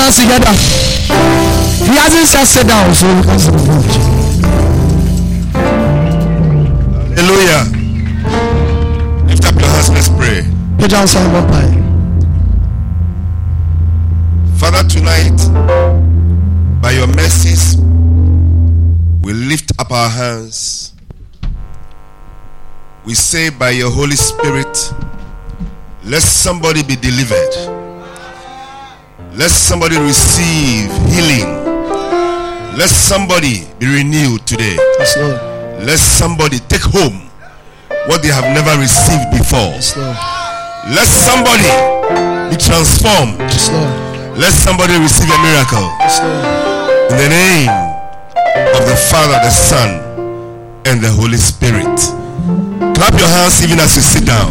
hands together. He hasn't said sit down, so you can sit down. Hallelujah. Lift up your hands, let's pray. Father, tonight, by your mercies, we lift up our hands. We say by your Holy Spirit, let somebody be delivered. Let somebody receive healing. Let somebody be renewed today. Yes, Lord. Let somebody take home what they have never received before. Yes, Lord. Let somebody be transformed. Yes, Lord. Let somebody receive a miracle. Yes, Lord. In the name of the Father, the Son, and the Holy Spirit. Clap your hands even as you sit down.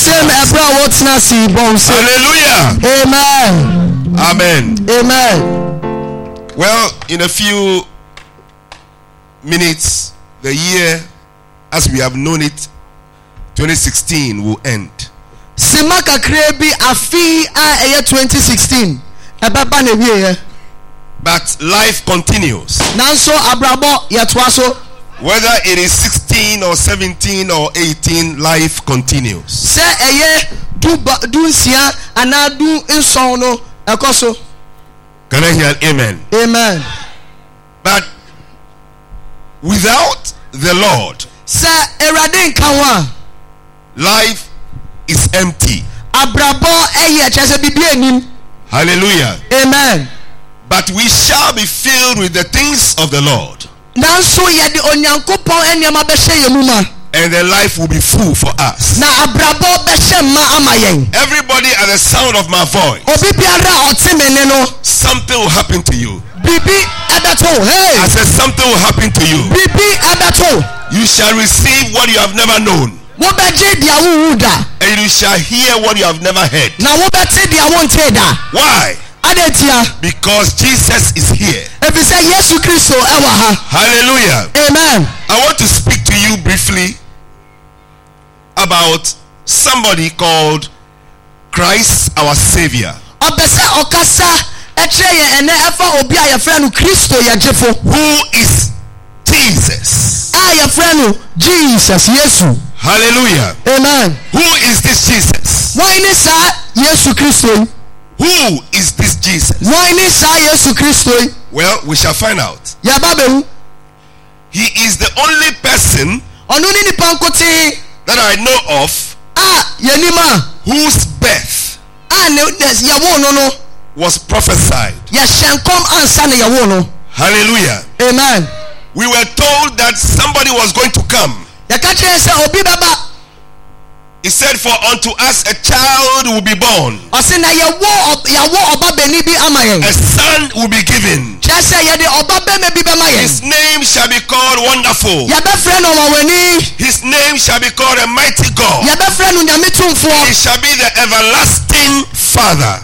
Hallelujah. Amen. Amen. Amen. Well, in a few minutes, the year as we have known it, 2016, will end. Simaka krebi afi a 2016. But life continues. Nanso abrabo yatwaso. Whether it is 16 or 17 or 18, life continues. Se eye du sia anadu inson no ekoso. Can I hear amen? Amen. But without the Lord, se erade nkanwa, life is empty. Abrabo eye chese bibie nim. Hallelujah. Amen. But we shall be filled with the things of the Lord. Nanso yede onyankopon eniama behye yemuma. And the life will be full for us. Na abrabo behye ma amayen. Everybody at the sound of my voice, Obi biara otimene no. something will happen to you. Bibi ebeto. Hey. I said something will happen to you. Bibi ebeto. You shall receive what you have never known. Wo beje dia wuda. And you shall hear what you have never heard. Na wo bete dia wonte da. Why? Because Jesus is here. Hallelujah. Amen. I want to speak to you briefly about somebody called Christ our Savior. Who is Jesus? Jesus. Yes. Hallelujah. Amen. Who is this Jesus? Why is Yesu Christo? Who is this Jesus? Why is Yesu Christo? Well, we shall find out. He is the only person that I know of whose birth was prophesied. Hallelujah. Amen. We were told that somebody was going to come. He said, for unto us a child will be born. A son will be given. His name shall be called Wonderful. His name shall be called a Mighty God. He shall be the Everlasting Father.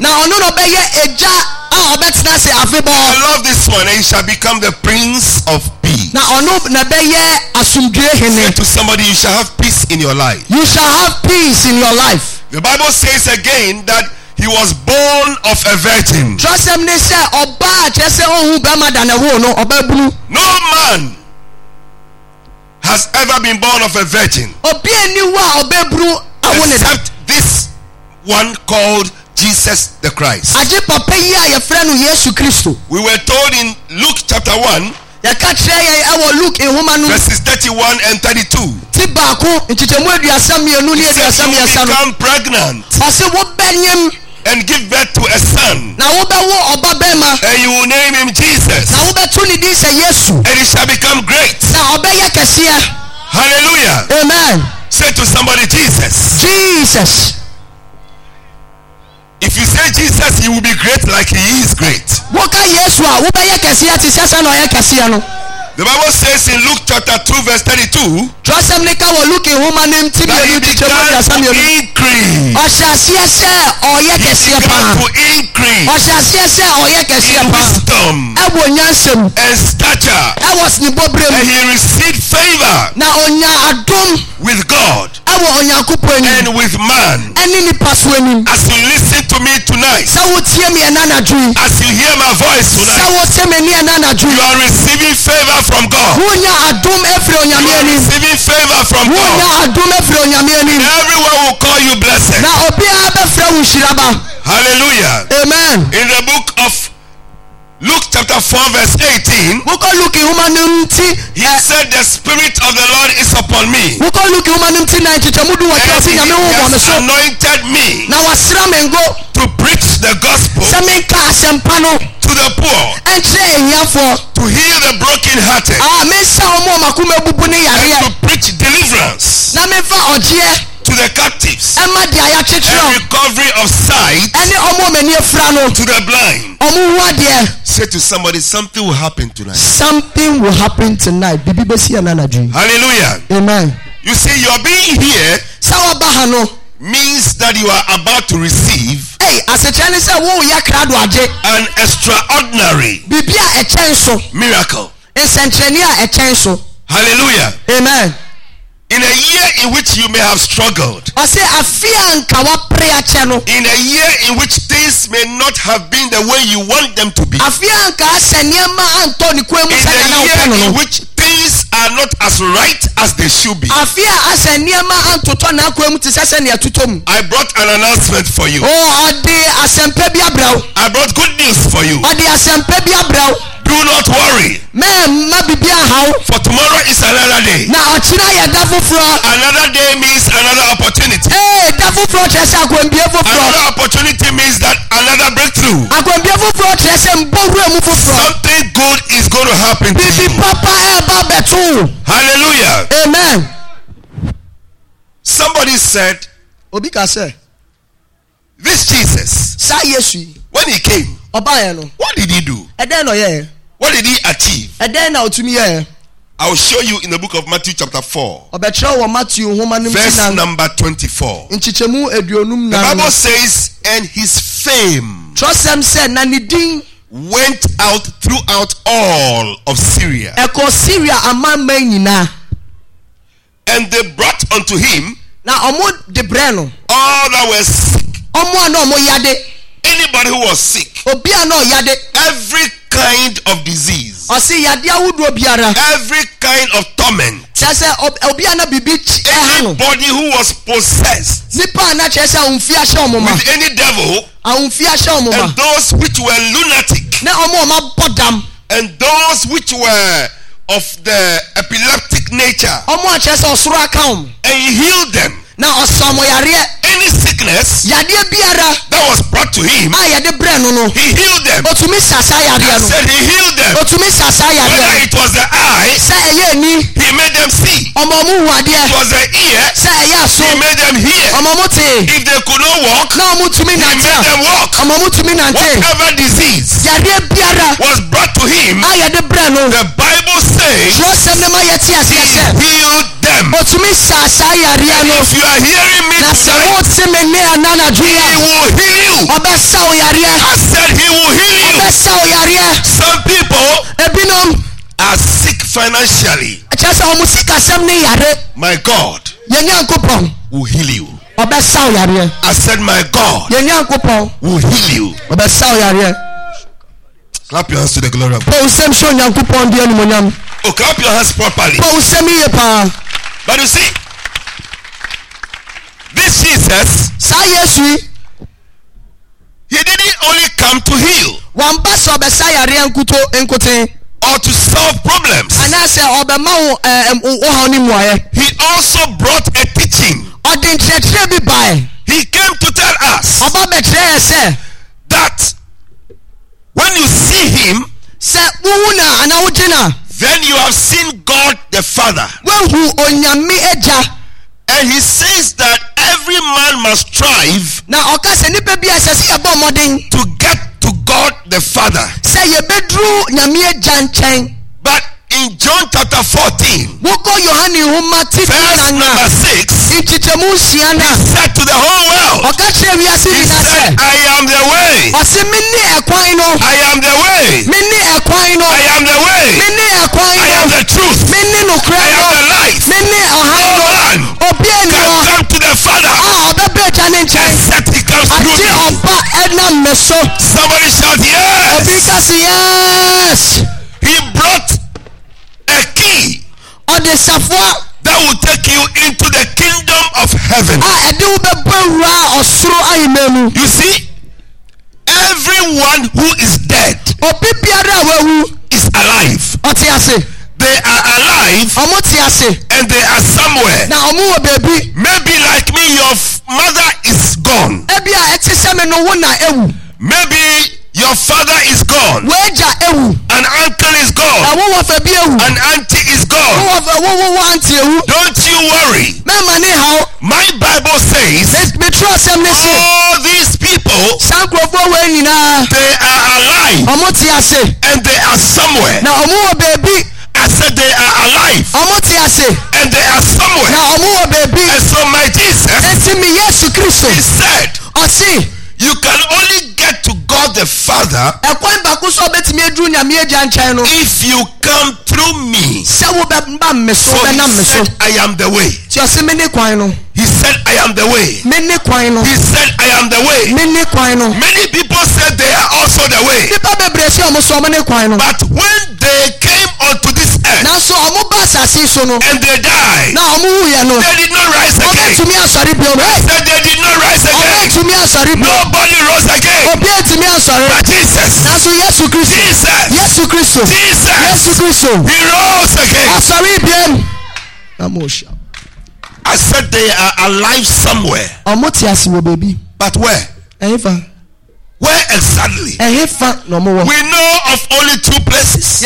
I love this one. He shall become the Prince of Peace. Say to somebody, you shall have peace in your life. You shall have peace in your life. The Bible says again that he was born of a virgin. No man has ever been born of a virgin except this one called Jesus the Christ. We were told in Luke chapter 1 verses 31 and 32. He said, you become pregnant and give birth to a son, and you will name him Jesus, and he shall become great. Hallelujah. Amen. Say to somebody, Jesus. Jesus. If you say Jesus, he will be great like he is great. The Bible says in Luke chapter 2 verse 32 that he began to increase. In wisdom and stature, and he received favor with God and with man. As you listen listen to me tonight, as you hear my voice tonight, you are receiving favor from God. You are receiving favor from God. Everyone will call you blessed. Hallelujah. Amen. In the book of Luke chapter 4 verse 18, he said the Spirit of the Lord is upon me, and he has anointed me to preach the gospel to the poor, to heal the brokenhearted, and to preach deliverance to the captives, and recovery of sight to the blind. Say to somebody, something will happen tonight. Something will happen tonight. Hallelujah. Amen. You see, your being here means that you are about to receive an extraordinary miracle. Hallelujah. Amen. In a year in which you may have struggled, in a year in which things may not have been the way you want them to be, in a year in which things are not as right as they should be, I brought an announcement for you. I brought good news for you. Do not worry, for tomorrow is another day. Another day means another opportunity. Another opportunity means that another breakthrough. Something good is going to happen to you. Hallelujah. Amen. Somebody said, this Jesus, when he came, what did he do? What did he achieve? I will show you in the book of Matthew chapter 4, verse number 24. The Bible says, and his fame went out throughout all of Syria, and they brought unto him all that were sick. Anybody who was sick, every kind of disease, every kind of torment, anybody who was possessed with any devil, and those which were lunatic, and those which were of the epileptic nature, and he healed them. Any sickness that was brought to him, he healed them. I said he healed them. Whether it was the eye, he made them see. It was the ear, he made them hear. If they could not walk, he made them walk. Whatever disease was brought to him, the Bible says he healed them. And if you are hearing me tonight, he will heal you. I said he will heal you. Some people are sick financially. My God will heal you. I said my God will heal you. Clap your hands to the glory of God. Oh, clap your hands properly. But you see, this Jesus, he didn't only come to heal or to solve problems. He also brought a teaching. He came to tell us that when you see him, then you have seen God the Father. And he says that every man must strive to get to God the Father. But in John chapter 14, verse number 6, he said to the whole world, he said, I am the way. I am the way. I am the way. I am the truth. I am the life. No man can come to the Father except he comes through me. meso. Somebody shout yes. Obi kasi yes. He brought a key that will take you into the kingdom of heaven. You see, everyone who is dead is alive. They are alive and they are somewhere. Maybe like me, your mother is gone. Maybe your father is gone. An uncle is gone. An auntie is gone. Don't you worry. My Bible says all these people, they are alive and they are somewhere. I said they are alive and they are somewhere. And so my Jesus, he said, you can only get to God the Father if you come through me. So he said, I am the way. He said, I am the way. He said, I am the way. Many people said they are also the way. But when they came onto this earth and they died, they did not rise again. I said they did not rise again. Nobody rose again. But Jesus, he rose again. I said they are alive somewhere. But where? Where exactly? We know of only two places.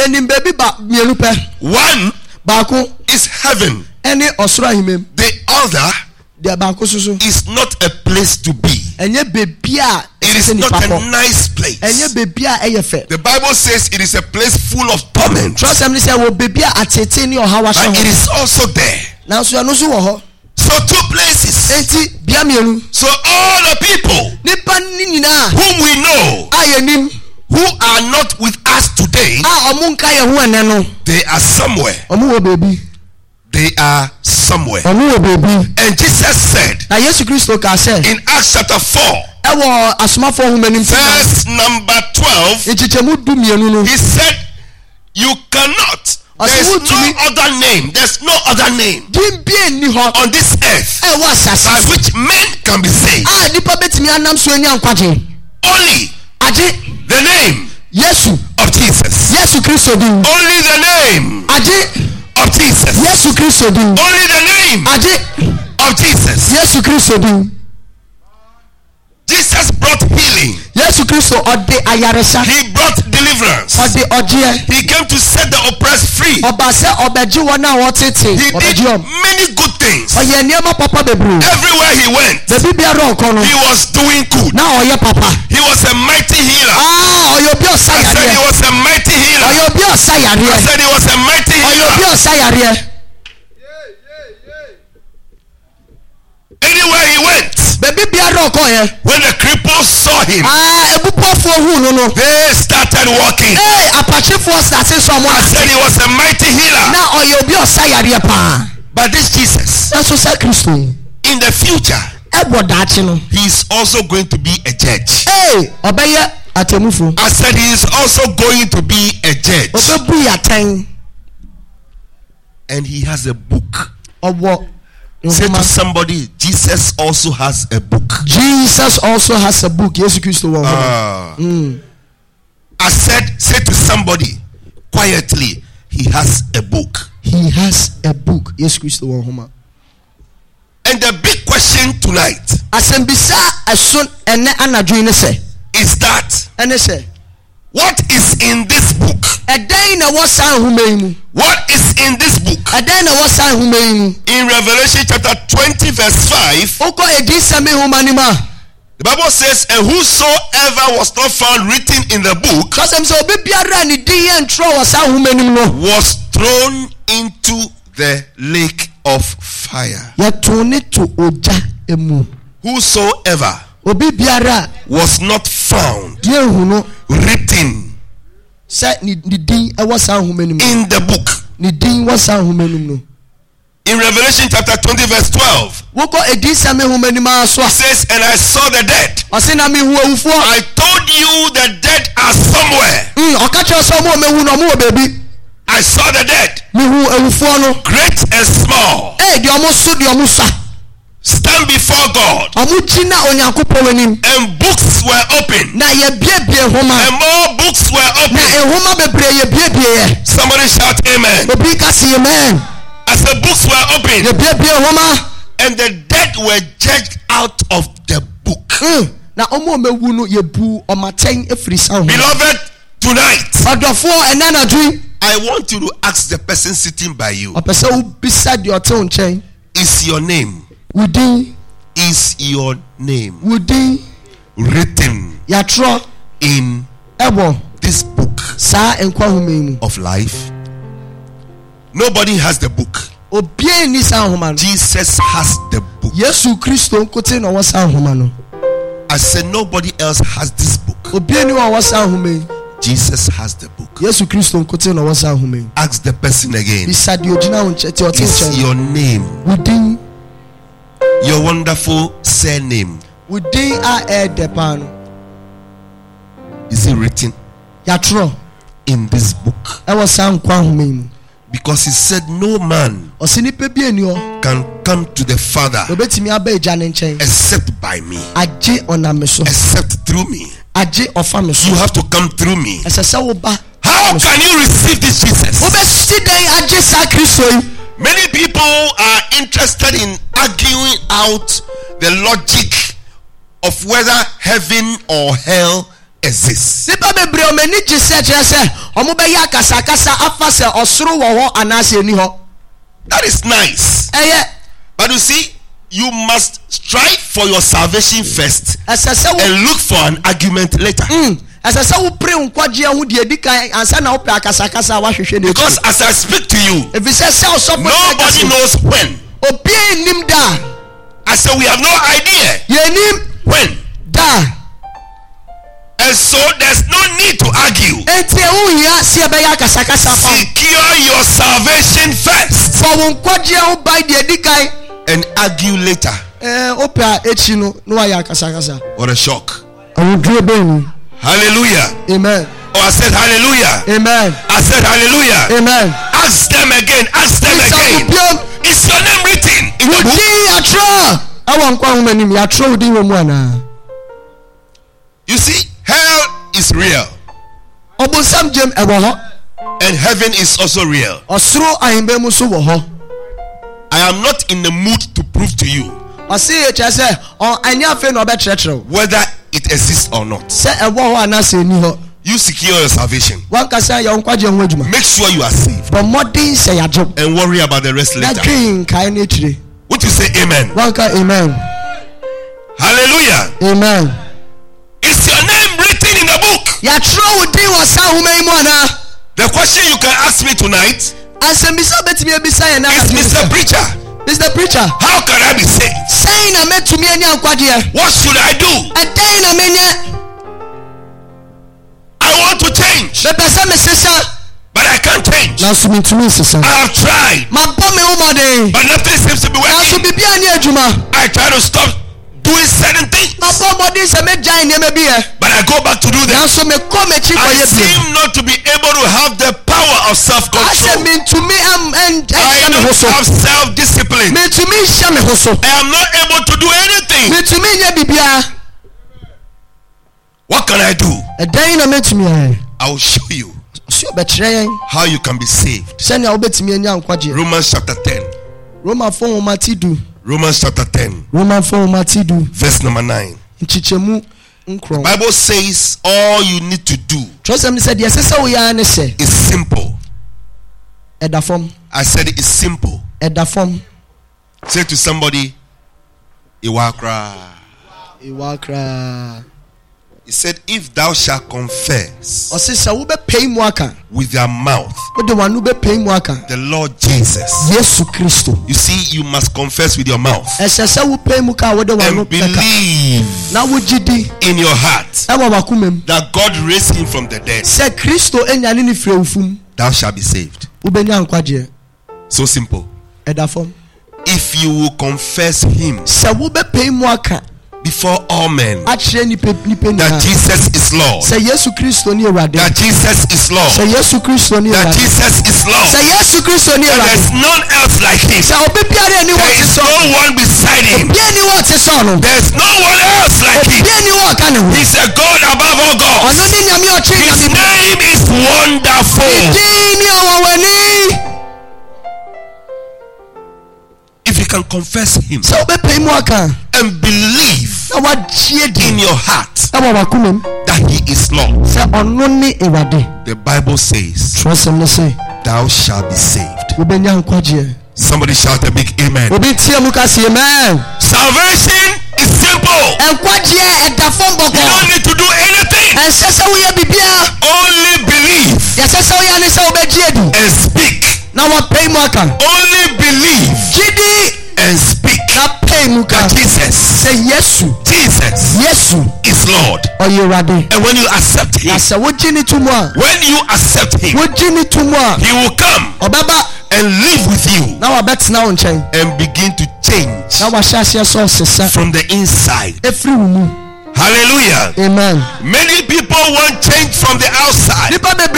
One is heaven. The other is not a place to be. It is not a nice place. The Bible says it is a place full of torment. But it is also there. So two places. So all the people whom we know who are not with us today, they are somewhere. They are somewhere. And Jesus said in Acts chapter 4, verse number 12, he said, you cannot. There's no other name. There's no other name on this earth by which men can be saved. Only the name of Jesus. Only the name of Jesus. Only the name of Jesus. Jesus brought healing. He brought deliverance. He came to set the oppressed free. He did many good things. Everywhere he went, he was doing good. He was a mighty healer. I said he was a mighty healer. I said he was a mighty healer. Anywhere he went, when the cripples saw him, they started walking. I said he was a mighty healer. But this Jesus, in the future, he is also going to be a judge. I said he is also going to be a judge. And he has a book. Say to somebody, Jesus also has a book. Jesus also has a book. Yes, I said, say to somebody quietly, he has a book. He has a book. Yes, and the big question tonight is that what is in this book? What is in this book? In Revelation chapter 20 verse 5, the Bible says, and whosoever was not found written in the book was thrown into the lake of fire. Whosoever was not found written in the book. In Revelation chapter 20 verse 12, it says, and I saw the dead. I told you the dead are somewhere. I saw the dead, great and small, stand before God, and books were opened, and more books were opened. Somebody shout amen. As the books were opened, and the dead were judged out of the book. Beloved, tonight I want you to ask the person sitting by you, is your name written in this book of life? Nobody has the book. Jesus has the book. I said nobody else has this book. Jesus has the book. Ask the person again. Is your name, your wonderful surname, is it written in this book? Because he said no man can come to the Father except by me, except through me. You have to come through me. How can you receive this Jesus? Many people are interested in arguing out the logic of whether heaven or hell exists. That is nice. But you see, you must strive for your salvation first and look for an argument later. Because as I speak to you, nobody knows when. I said we have no idea when. And so there's no need to argue. Secure your salvation first and argue later. What a shock. Hallelujah. Amen. Oh, I said hallelujah. Amen. I said hallelujah. Amen. Ask them again. Ask them again. Is your name written in the book? You see, hell is real. And heaven is also real. I am not in the mood to prove to you whether it exists or not. You secure your salvation. Make sure you are saved. And worry about the rest later. Would you say amen? Amen. Hallelujah. Amen. Is your name written in the book? The question you can ask me tonight is, Mr. Preacher, how can I be saved? What should I do? I want to change, but I can't change. I have tried, but nothing seems to be working. I try to stop doing certain things, but I go back to do them. I seem not to be able to have the power of self-control. I don't have self-discipline. I am not able to do anything. What can I do? I will show you how you can be saved. Romans chapter 10. Romans chapter 10. Verse number 9. The Bible says all you need to do is simple. I said it is simple. Say to somebody, Iwakra. He said, if thou shalt confess with your mouth the Lord Jesus. You see, you must confess with your mouth and believe in your heart that God raised him from the dead. Thou shalt be saved. So simple. If you will confess him before all men that Jesus is Lord. That Jesus is Lord. That Jesus is Lord. And there's none else like him. There is no one beside him. There's no one else like him. He's a God above all gods. His name is Wonderful. If you can confess him and believe in your heart that he is Lord, the Bible says, thou shalt be saved. Somebody shout a big amen. Salvation is simple. You don't need to do anything. Only believe and speak. Only believe and speak that Jesus is Lord. And when you accept him, he will come and live with you and begin to change from the inside. Hallelujah. Amen. Many people want change from the outside. So they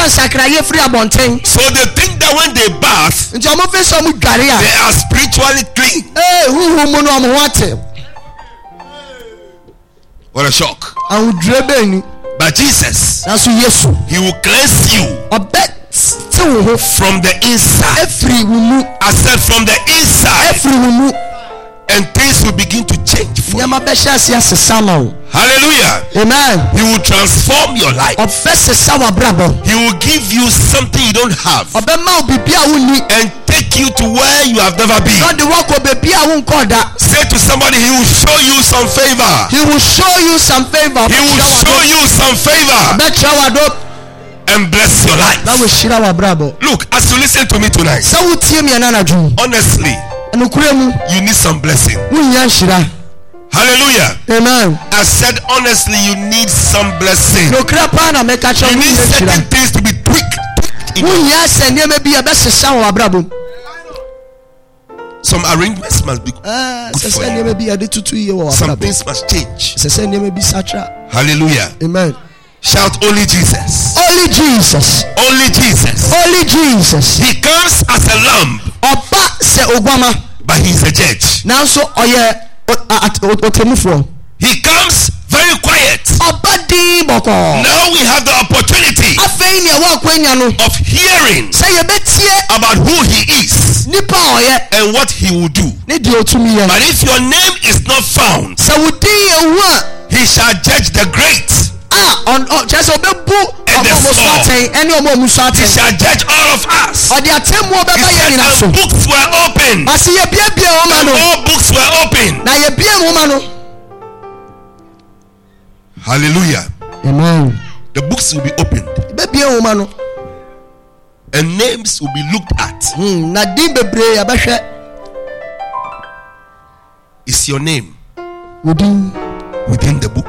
think that when they bath, they are spiritually clean. What a shock. But Jesus, he will cleanse you from the inside. I said from the inside. And things will begin to change for you. Hallelujah. Amen. He will transform your life. He will give you something you don't have and take you to where you have never been. Say to somebody, he will show you some favor. He will show you some favor. He will show you some favor and bless your life. Look, as you listen to me tonight, honestly, you need some blessing. Hallelujah. Amen. I said honestly, you need some blessing. You need certain things to be tweaked. Some arrangements must be good for you. Some things must change. Hallelujah. Amen. Shout only Jesus. Only Jesus. Only Jesus. Only Jesus. He comes as a lamb, but he's a judge. He comes very quiet. Now we have the opportunity of hearing about who he is and what he will do. But if your name is not found, he shall judge the great and the small. He shall judge all of us. He said the books were open. All books were open. Hallelujah. Amen. The books will be opened and names will be looked at. Is your name within the book?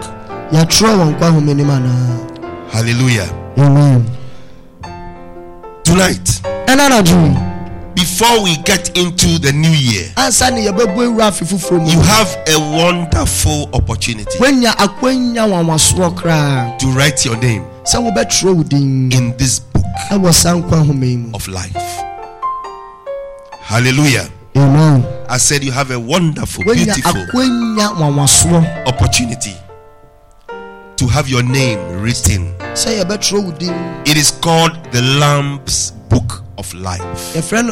Hallelujah. Amen. Tonight, before we get into the new year, you have a wonderful opportunity to write your name in this book of life. Hallelujah. Amen. I said you have a wonderful, beautiful opportunity to have your name written. It is called the Lamb's Book of Life.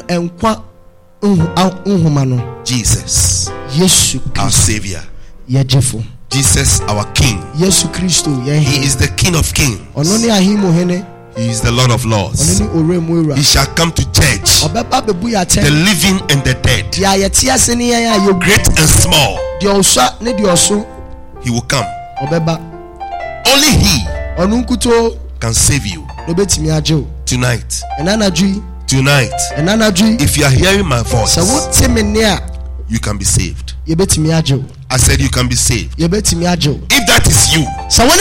Jesus, our Savior. Jesus, our King. He is the King of Kings. He is the Lord of Lords. He shall come to judge the living and the dead, great and small. He will come. Only he can save you tonight. If you are hearing my voice, you can be saved. I said you can be saved. If that is you,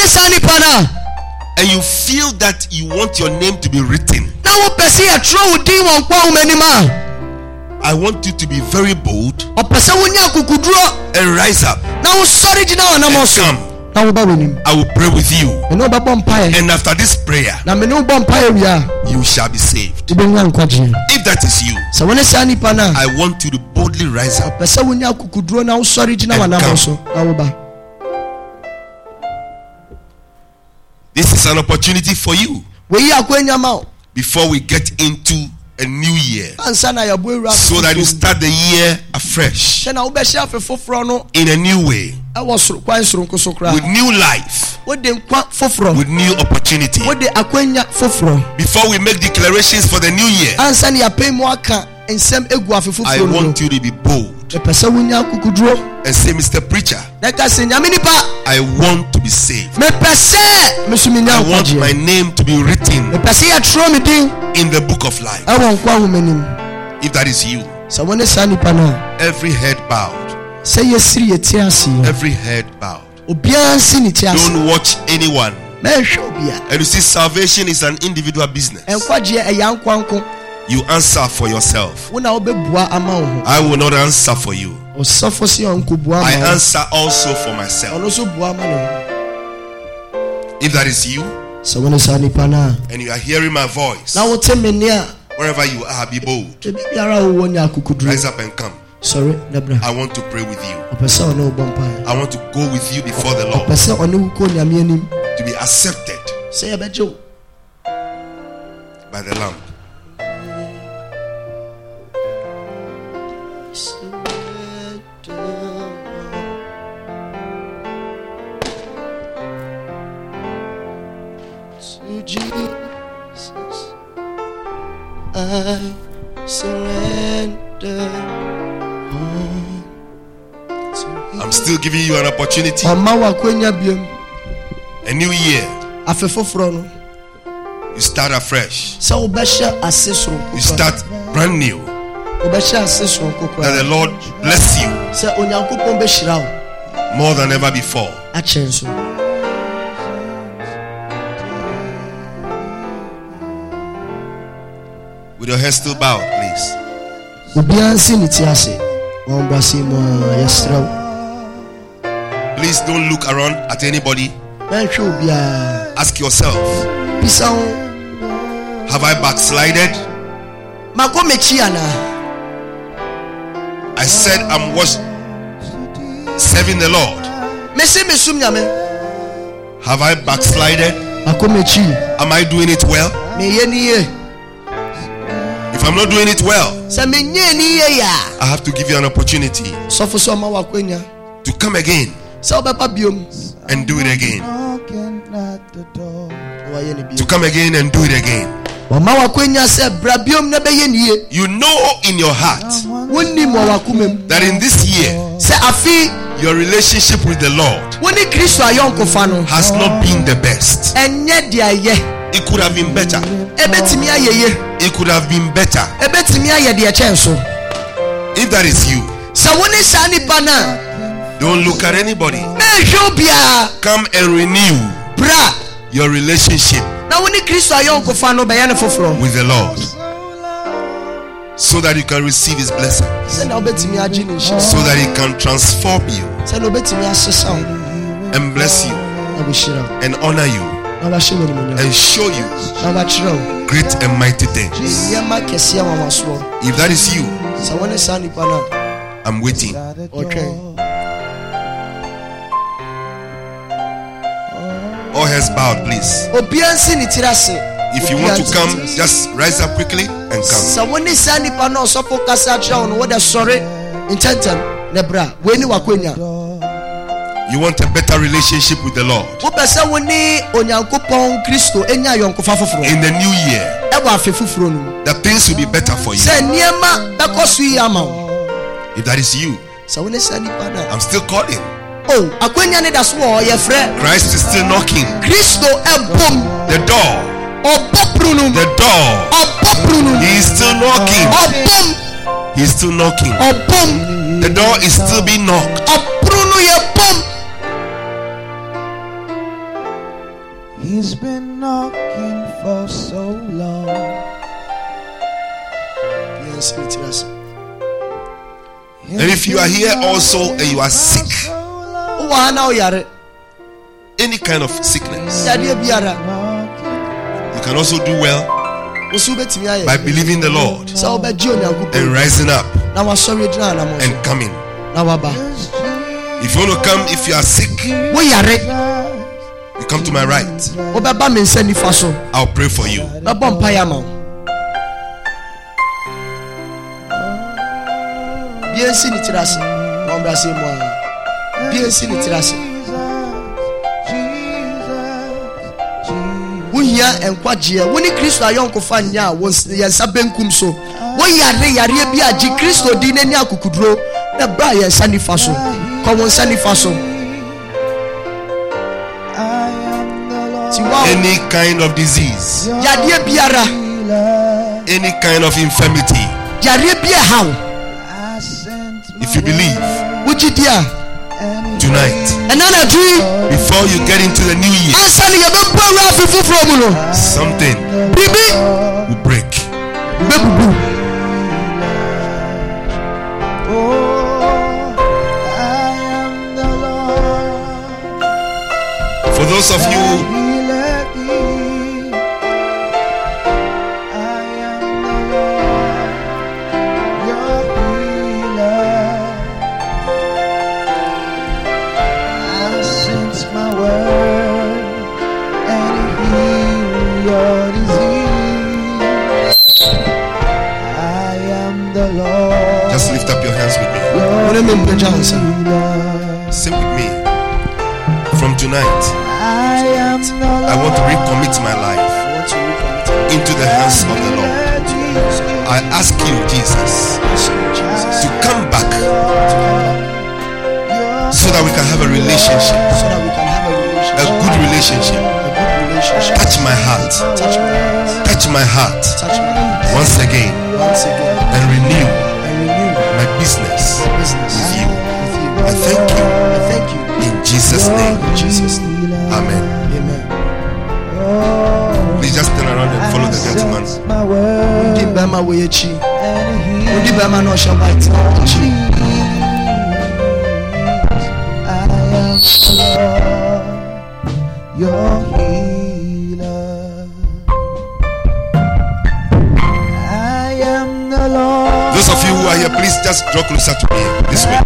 and you feel that you want your name to be written, I want you to be very bold and rise up and come. I will pray with you, and after this prayer you shall be saved. If that is you, I want you to boldly rise up and come. This is an opportunity for you before we get into a new year, so that you start the year afresh in a new way, with new life, with new opportunity. Before we make declarations for the new year, I want you to be bold and say, Mr. Preacher, I want to be saved. I want my name to be written in the book of life. If that is you, every head bowed, every head bowed. Don't watch anyone. And you see, salvation is an individual business. You answer for yourself. I will not answer for you. I answer also for myself. If that is you, and you are hearing my voice, wherever you are, be bold. Rise up and come. I want to pray with you. I want to go with you before the Lord to be accepted by the Lamb. Jesus, I surrender. I'm still giving you an opportunity. A new year. You start afresh. You start brand new. That the Lord bless you more than ever before. With your head still bowed, please. Please don't look around at anybody. Ask yourself, have I backslided? I said I'm serving the Lord. Have I backslided? Am I doing it well? If I'm not doing it well, I have to give you an opportunity to come again and do it again. To come again and do it again. You know in your heart that in this year your relationship with the Lord has not been the best. It could have been better. It could have been better. If that is you, don't look at anybody. Come and renew your relationship with the Lord, so that you can receive His blessing, so that He can transform you and bless you and honor you and show you great and mighty things. If that is you, I'm waiting. All heads bowed, please. If you want to come, just rise up quickly and come. You want a better relationship with the Lord in the new year, that things will be better for you. If that is you, I'm still calling. Christ is still knocking. The door. He is still knocking. He is still knocking. The door is still being knocked. He's been knocking for so long. And if you are here also and you are sick, any kind of sickness, you can also do well by believing the Lord and rising up and coming. If you want to come, if you are sick, you come to my right. I'll pray for you. And Quadia, when Christo Yonkofania was Yasabenkum so. When Yare Bia G Christo Dinenia Kukudro, the Brian Sandy Faso, Common Sandy Faso. Any kind of disease, Yadia Biara, any kind of infirmity, Yaribia how? If you believe, would you dear? Tonight, before you get into the new year, something will break. For those of you sing with me. From tonight, I want to recommit my life into the hands of the Lord. I ask you, Jesus, to come back so that we can have a relationship, a good relationship. Touch my heart, touch my heart once again, and renew my business with you. I thank you. In Jesus' name. Amen. Please just turn around and follow the gentleman. Your healer. I am the Lord. Those of you who are here, please just draw closer to me this way.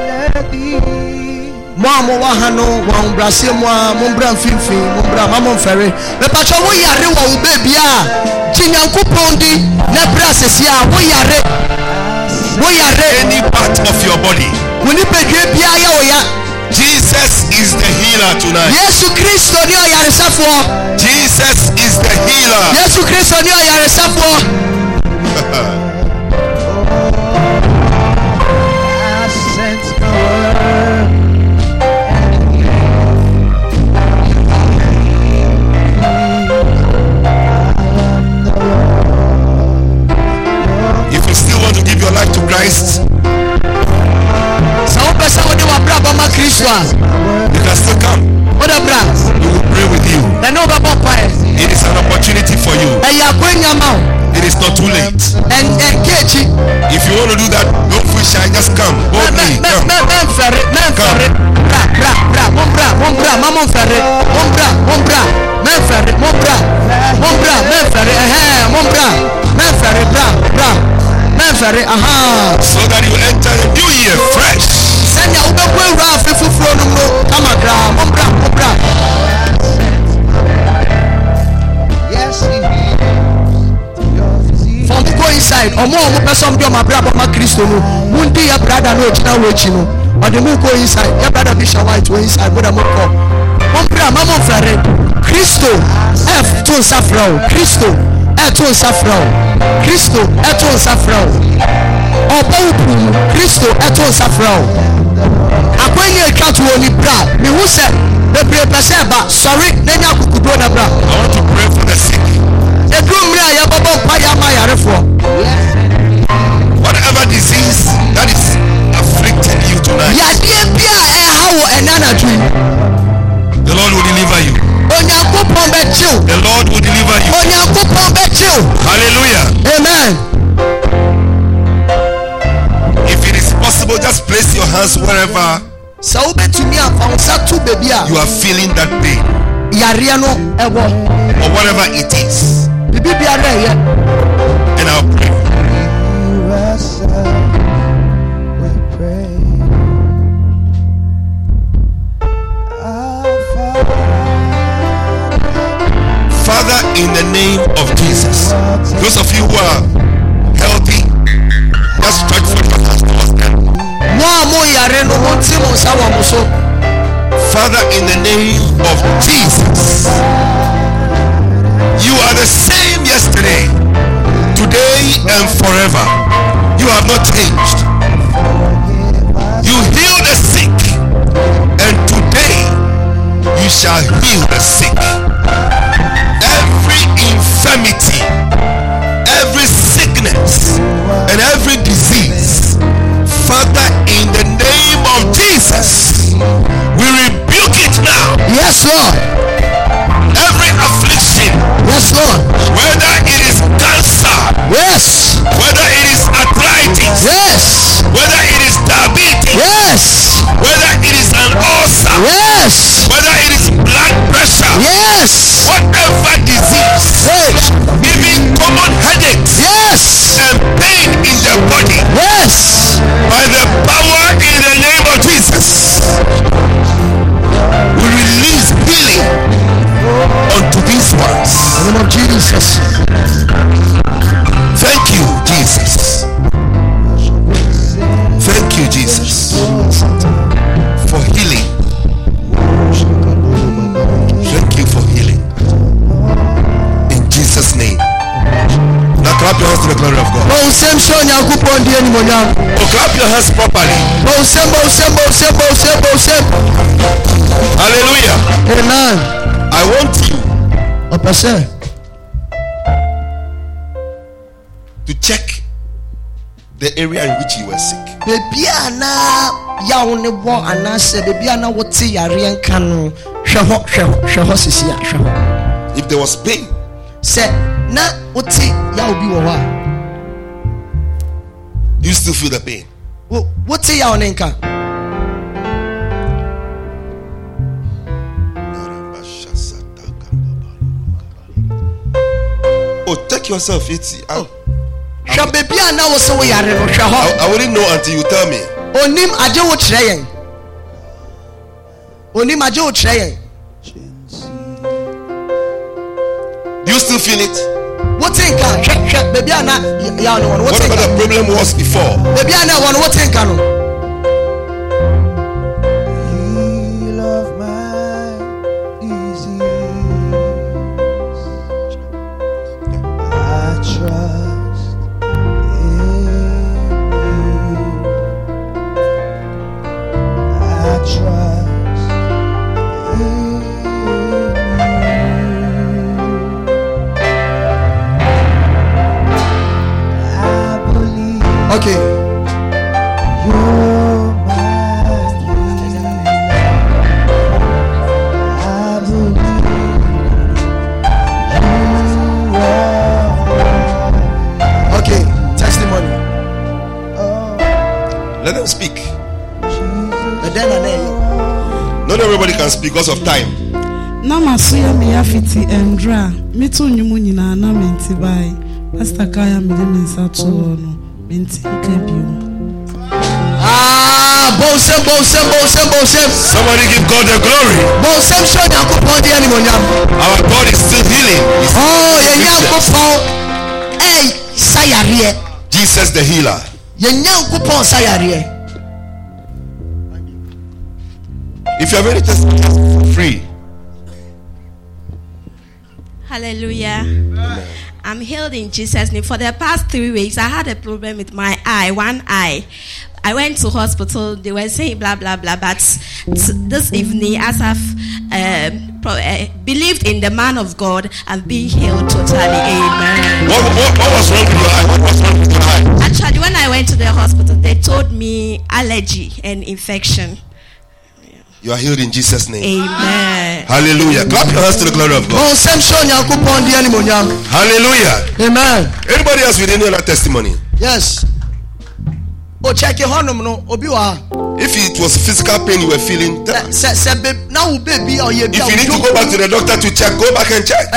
Mama wahano wa umbrase mwa mumbra mfimfi mumbra mama mfere me pacho wo yare wa baby a jinyankopondi na brasesia wo yare any part of your body. Woni pedwe bia ya wo ya. Jesus is the healer tonight. Yesu Kristo ni oyaresafo. Jesus is the healer. Yesu Kristo ni oyaresafo. If you still want to give your life to Christ, you can still come. We will pray with you. It is an opportunity for you. It is not too late. If you want to do that, don't feel shy. Just come. Boldly. Come. So that you enter the new year fresh. From go inside, or more person do my brother my Christo. Won't be your brother no china wechino. Or the mo go inside, your brother be white go inside, what am I call? Mama Ferre, Christo, F to Safro, Christo, Eto Safro, Christo, Eto Safro. Opo Christo Eto Safro. Akwenye katu oni bra. Me who said the pray person ba sorry nenya kukudo na bra. I want to pray for the sick. Whatever disease that is afflicting you tonight, the Lord will deliver you. The Lord will deliver you. Hallelujah. Amen. If it is possible, hands wherever you are feeling that pain, or whatever it is, and I'll pray. Father, in the name of Jesus, those of you who are healthy, just stretch forth your hands towards them. Father, in the name of Jesus, you are the same yesterday, today, and forever. You have not changed. You heal the sick, and today you shall heal the sick. Every infirmity, every sickness, and every disease, Father, in the name of Jesus, we rebuke it now. Yes, Lord. Every affliction, yes, Lord. Whether it is cancer, yes. Whether it is arthritis, yes. Whether it is diabetes, yes. Whether it is an ulcer, yes. Whether it is blood pressure, yes. Whatever disease, yes. Even common headaches, yes. And pain in the body, yes. By the power in the name of Jesus, we release healing unto these ones. In the name of Jesus. Thank you, Jesus. Thank you, Jesus, for healing. Thank you for healing. In Jesus' name. Now clap your hands to the glory of God. Oh, clap your hands properly. Hallelujah. Amen. I want you to check the area in which you were sick. If there was pain, do you still feel the pain? Oh, take yourself. It's I wouldn't know until you tell me. Do you still feel it? What about the problem was before? Okay. Okay, testimony. Let them speak. Not everybody can speak because of time. Namasuya miyafiti endra mitu nyumu nyina na menti bai Pastor Kaya midemensa tuono menti nkebio. Somebody give God the glory. Our God is still healing. Jesus the healer. If you are ready to free. Hallelujah. Amen. I'm healed in Jesus' name. For the past 3 weeks, I had a problem with my eye, one eye. I went to hospital. They were saying blah, blah, blah. But this evening, as I've believed in the man of God, I'm being healed totally. Amen. What was wrong with your eye? What was wrong with your eye? Actually, when I went to the hospital, they told me allergy and infection. You are healed in Jesus' name. Amen. Hallelujah. Clap your hands to the glory of God. Hallelujah. Amen. Anybody else with any other testimony? Yes. O check honum no obi wa. If it was physical pain you were feeling, if you need to go back to the doctor to check, go back and check.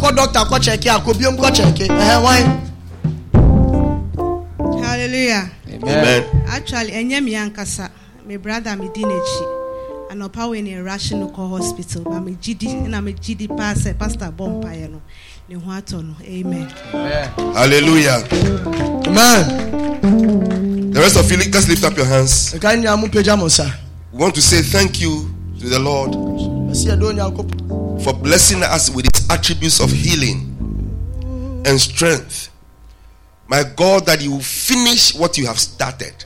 Hallelujah. Amen. Actually, enyem yankasa, my brother me dinechi, and opa we in Russian local hospital. But me GD na me GD pastor Bompire no. Ne ho atono. Amen. Hallelujah. Amen. The rest of you, just lift up your hands. We want to say thank you to the Lord for blessing us with His attributes of healing and strength. My God, that you will finish what you have started.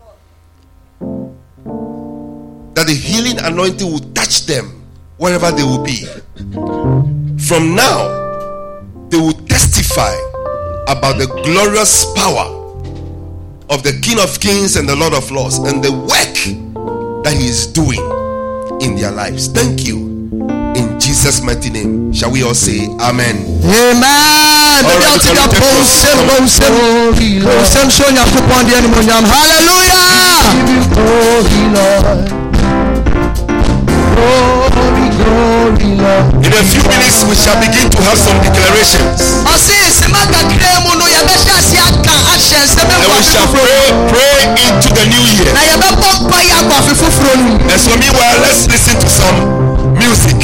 That the healing anointing will touch them wherever they will be. From now, they will testify about the glorious power of the King of Kings and the Lord of Lords and the work that He is doing in their lives. Thank you. In Jesus' mighty name. Shall we all say amen? Amen. In a few minutes we shall begin to have some declarations. And we shall pray into the new year. And so meanwhile, let's listen to some music.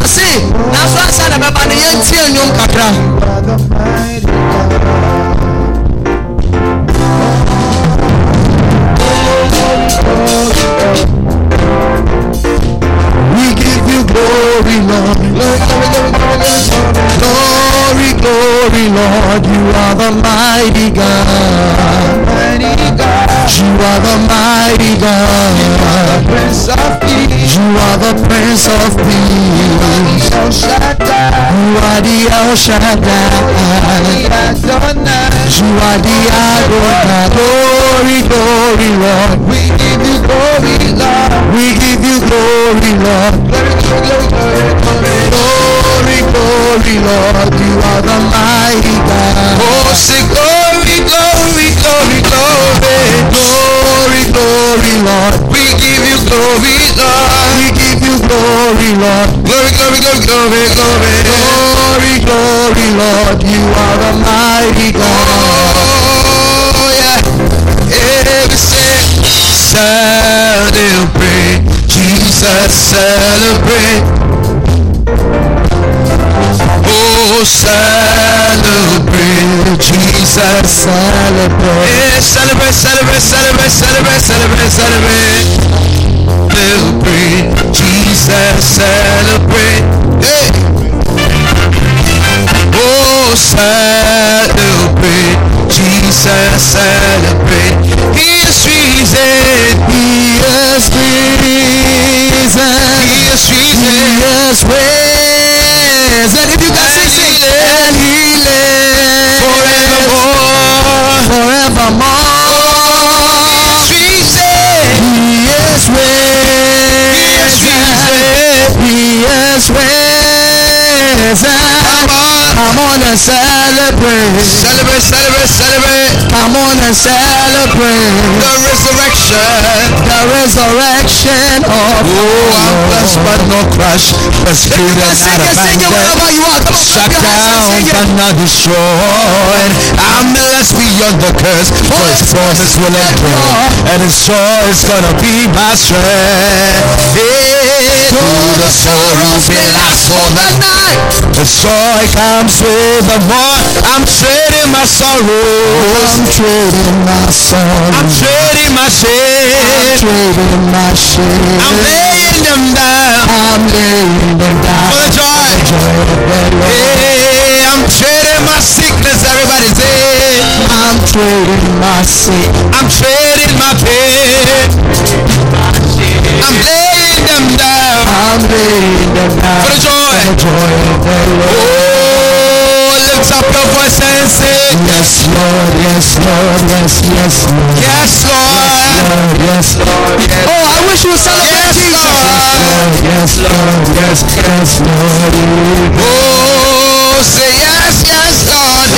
We give you glory, Lord. Glory, glory, Lord. You are the mighty God. You are the mighty God. You are the Prince of Peace. You are the Prince of Peace. You are the El Shaddai. You are the Adonai. Glory, glory, Lord. We give you glory, Lord. We give you glory, Lord. Glory, glory, Lord. You are the mighty God. Oh, say glory, glory, glory, glory. Glory, glory, Lord. We give you glory, Lord. We give you glory, Lord. Glory, glory, glory, glory, glory. Glory, glory, Lord. You are the mighty God. Oh, yeah. Every say, celebrate. Jesus, celebrate. Oh, celebrate. Jesus, celebrate. Celebrate, celebrate, celebrate, celebrate, celebrate, celebrate. Celebrate. Jesus, celebrate. Hey. Oh, celebrate. Jesus, celebrate. He is risen. He is risen. He is risen. He is risen. If you can sing, and He lives forevermore. Forevermore. He is risen. He is risen. He is risen. Come on and celebrate. Celebrate, celebrate, celebrate. Come on and celebrate. The resurrection. The resurrection of I'm blessed but no crush. Persecuted and not abandoned. Shut down but not destroyed. I'm blessed beyond the curse. For His promise will endure. And His joy is gonna be my strength. Through the sorrows we last for the night. The joy comes with the morn. I'm trading my sorrow. I'm trading my sorrow. I'm trading my shame. I'm trading my shame. I'm laying them down. I'm laying them down. For the joy. Hey, I'm trading my sickness. Everybody say. I'm trading my sick. I'm trading my pain. I'm laying them down. I'm laying them down. For the joy. For the joy of the Lord. Lift up your voice and say, yes, Lord, yes, Lord, yes, yes, Lord. Yes, Lord. Yes, Lord. Yes, Lord. Oh, I wish you would celebrate Jesus. Yes, Lord. Yes, Lord. Yes, Lord. Oh, say yes, yes, Lord.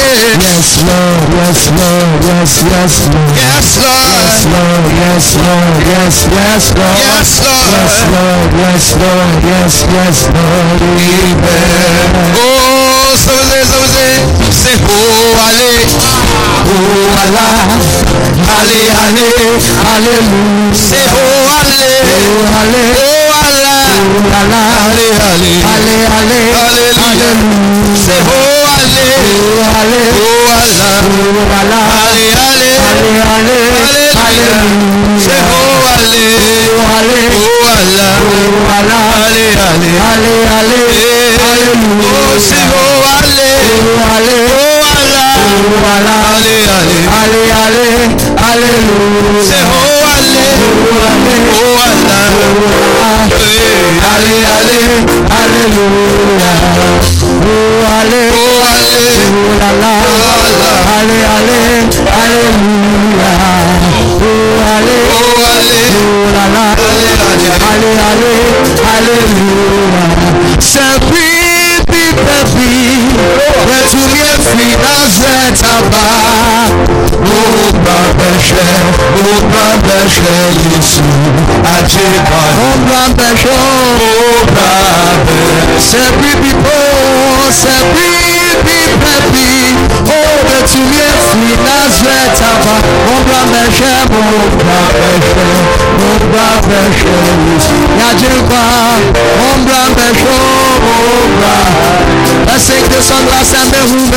Yes, Lord. Yes, Lord. Yes, yes, Lord. Yes, Lord. Yes, Lord. Yes, Lord. Yes, Lord. Yes, Lord. Yes, Lord. Yes, Lord. Yes, yes, Lord. Amen. Oh, say, oh, allez. Oh, Allah. Allez, allez. Hallelujah. Say, oh, allez. Oh, allez. Oh, Allah. Oh, Allah. Allez, allez. Allez, allez. Hallelujah. Say, oh, allez. Oh, allez. Oh, Allah. Oh, Allah. Allez, allez. Allez, allez. Hallelujah. Say, oh, allez. Oh, allez. Oh, Allah. Oh, Allah. Allez, allez. Allez, allez. Hallelujah. Oh, say, oh, allez. Oh, allez. Oh, Allah. Oh, Allah. Allez, allez. Allez, allez. Hallelujah. Say, oh, allez. Oh, allez. Oh, Allah. Allez, allez. Hallelujah. Oh, allez. Oh, allez. Oh, Allah. Allez, allez. Hallelujah. Oh, allez. Oh, allez. Oh, Allah. Allez, allez. Hallelujah. C'est pipi, pipi. Mais tu viens financer tabac. Oh, babéché. Oh, babéché. Jésus. Adjeba. Oh, babéché. Oh, babé. C'est pipi, c'est pipi, pipi. Oh, mais tu viens financer tabac. Oh, babéché. Oh, babéché. Oh, babéché. Adjeba. Oh, babéché. Oh, babé. Let's sing this song last time.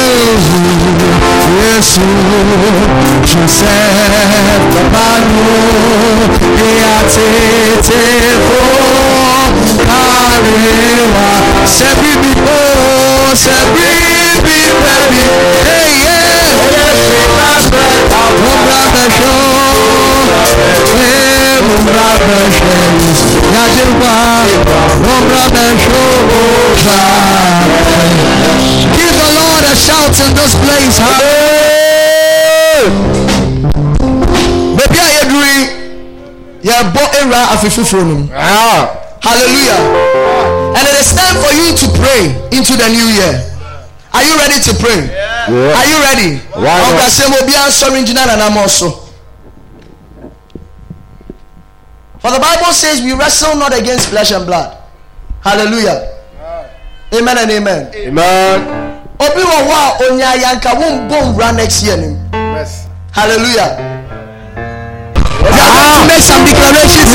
Yesu, Joseph, Babano, Beate, Karewa, Sebi, baby, hey, yeah, Brother Show, hey, Brother Show, Yajiba, Brother Show, give the Lord a shout in this place. Baby, I agree. Yeah, bought a right of a hallelujah. And it is time for you to pray into the new year. Are you ready to pray? Yeah. Are you ready? For the Bible says we wrestle not against flesh and blood. Hallelujah. Amen and amen. Amen. Obi wa onya yanka won bon run next year. Yes. Hallelujah. We are going to make some declarations.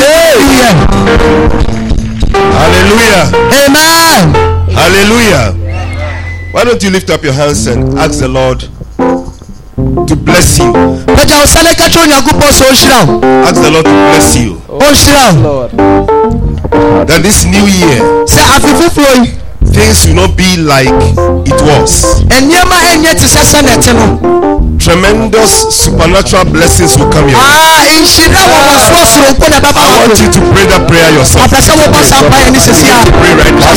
Hallelujah. Amen. Hallelujah. Why don't you lift up your hands and ask the Lord to bless you? Ask the Lord to bless you. That this new year things will not be like it was. Tremendous supernatural blessings will come your way. I want you to pray that prayer yourself. Pray right now.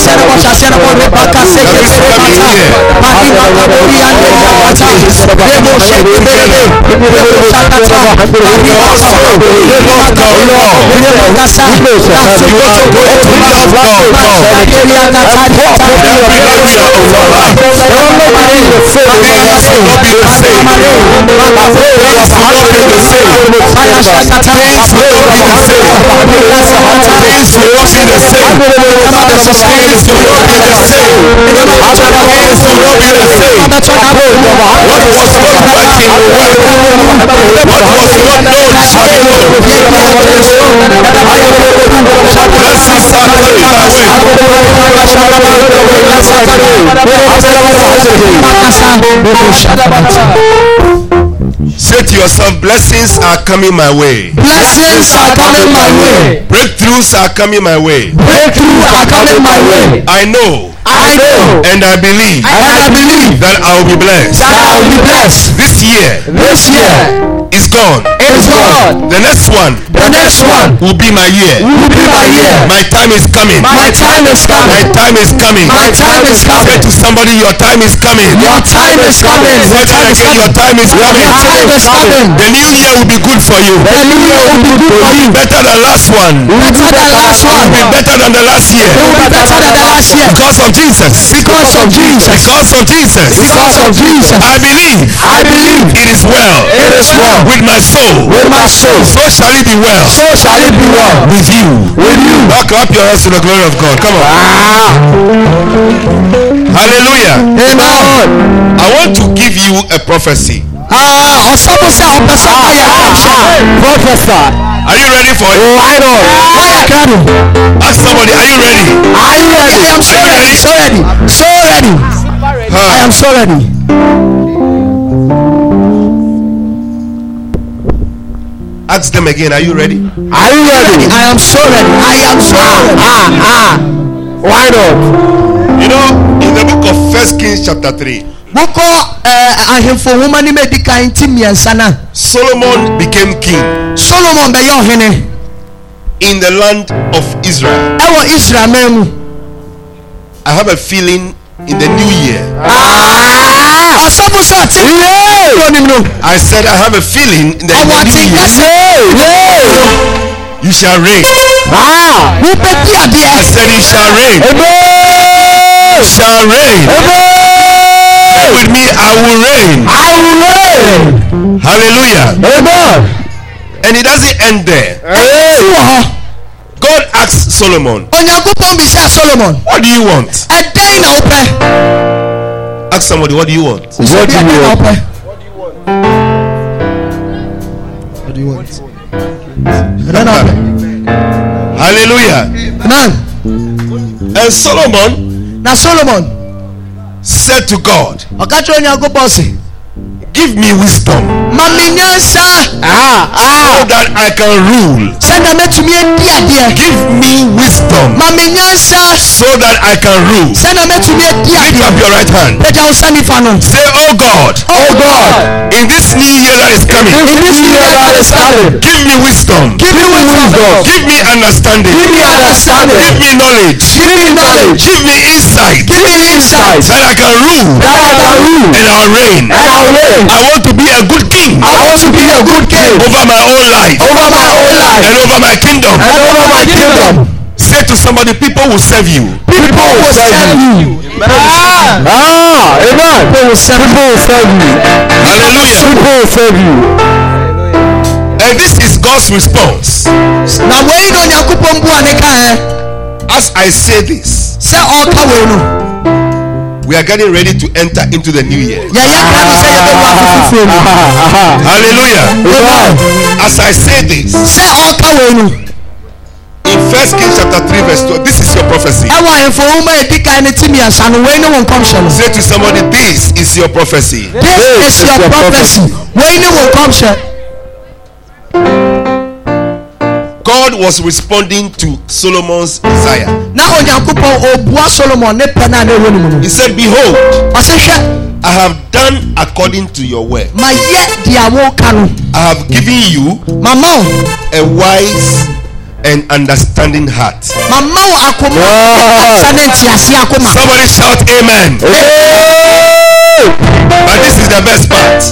Say to yourself, blessings are coming my way. Blessings are coming my way. Breakthroughs are coming my way. Breakthroughs are coming my way. I know. And I believe that I will be blessed. This year is gone. The next one will be my year. My time is coming. My time is coming. My time is coming. My time is coming. Say to somebody, your time is coming. Your time is coming. Say that again, your time is coming. Your time is coming. The new year will be good for you. The new year will be good for you. Better than last one. Better than last one. Will be better than the last year. It will be better than the last year. Because of Jesus. Because of Jesus. Because of Jesus. Because of Jesus. I believe. It is well. With my soul. So shall it be well. With you. Now clap your hands to the glory of God. Come on. Hallelujah. Amen. I want to give you a prophecy. Prophesy. Are you ready for it? Ask somebody, are you ready? I am so ready. I am so ready. Ask them again, are you ready? I am so ready. Why not? You know, in the book of 1 Kings chapter 3, Solomon became king in the land of Israel. I have a feeling in the new year. I said I have a feeling in the new year. You shall reign. I said you shall reign. Shall reign. Say with me, I will reign. Hallelujah. And it doesn't end there. God asked Solomon, what do you want? Ask somebody, what do you want? What do you want? Hallelujah. And Solomon said to God, give me wisdom so that I can rule. Give me wisdom so that I can rule. Lift up your right hand. Say, oh God, in this new year that is coming, give me wisdom. Give me understanding. Give me knowledge. Give me insight that I can rule and I'll reign. I want to be a good king over my own life and over my kingdom. Say to somebody, people will serve you. People will serve you. Amen. People will serve you. Hallelujah. People will serve you. And this is God's response. As I say this, we are getting ready to enter into the new year. Hallelujah. As I say this, in 1 Kings chapter 3 verse 2, this is your prophecy. Say to somebody, this is your prophecy. This is your prophecy. God was responding to Solomon's desire. He said, behold, I have done according to your word. I have given you a wise and understanding heart. Somebody shout amen. But this is the best part.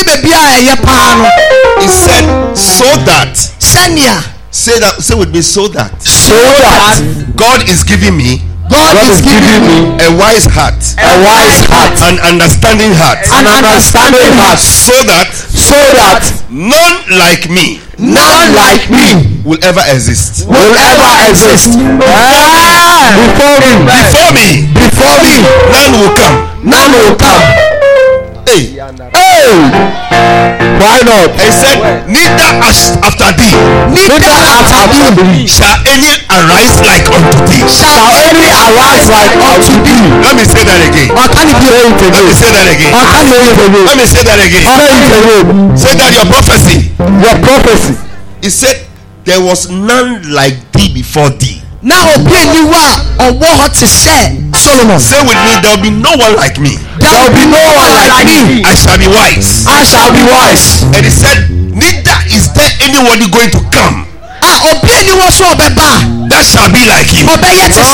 He said, so that. Say with me, so that God is giving me a wise heart, an understanding heart, so that none like me will ever exist. Before me, none will come. Hey. Why not? He said, neither after thee shall any arise like unto thee. Let me say that again. Say that your prophecy. He said, there was none like thee before thee. Solomon. Say with me, there will be no one like me. I shall be wise. And he said, neither is there anybody going to come that shall be like you.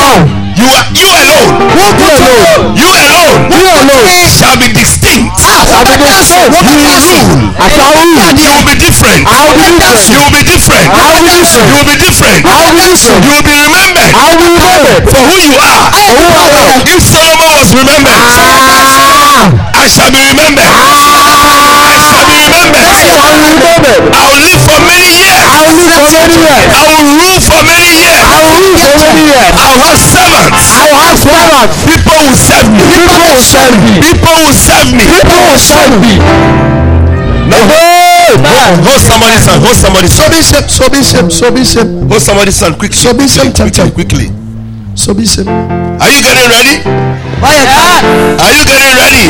You alone shall be distinct You will be different. You will be different. You will be different. You will be remembered for who you are. If Solomon was remembered, I shall be remembered. I shall be remembered. I will live for many years. I will rule for many years. I will have servants. People will serve me. People will serve me. No. Hold somebody's hand. Hold somebody's hand. Hold somebody's hand quickly. Are you getting ready? Are you getting ready?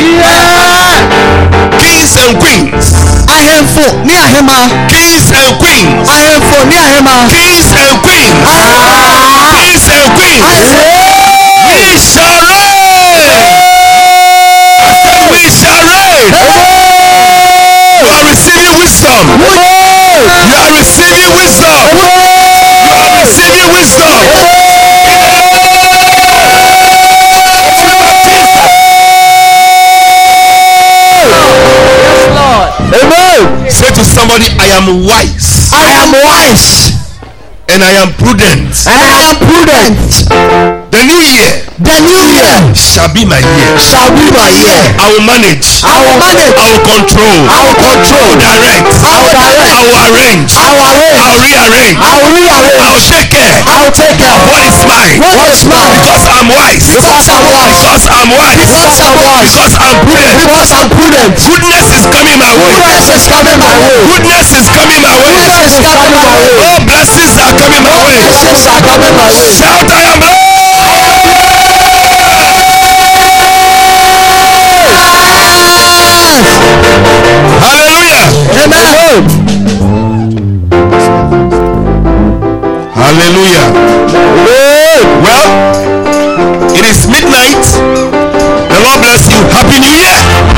Kings and queens. Kings and queens. Kings and queens. Kings and queens. We shall reign. We shall reign. You are receiving wisdom. You are receiving wisdom. You are receiving wisdom. Amen. Say to somebody, I am wise. I am wise. And I am prudent. The new year shall be my year. I will manage. I will control. I will direct. I will arrange. I will rearrange. I will take care of what is mine. Because I'm wise. Because I'm prudent. Goodness is coming my way. Goodness is coming my way. Oh, blessings are coming my way. Shout, I am blessed. Hallelujah. Amen. Hallelujah. Well, it is midnight. The Lord bless you. Happy New Year.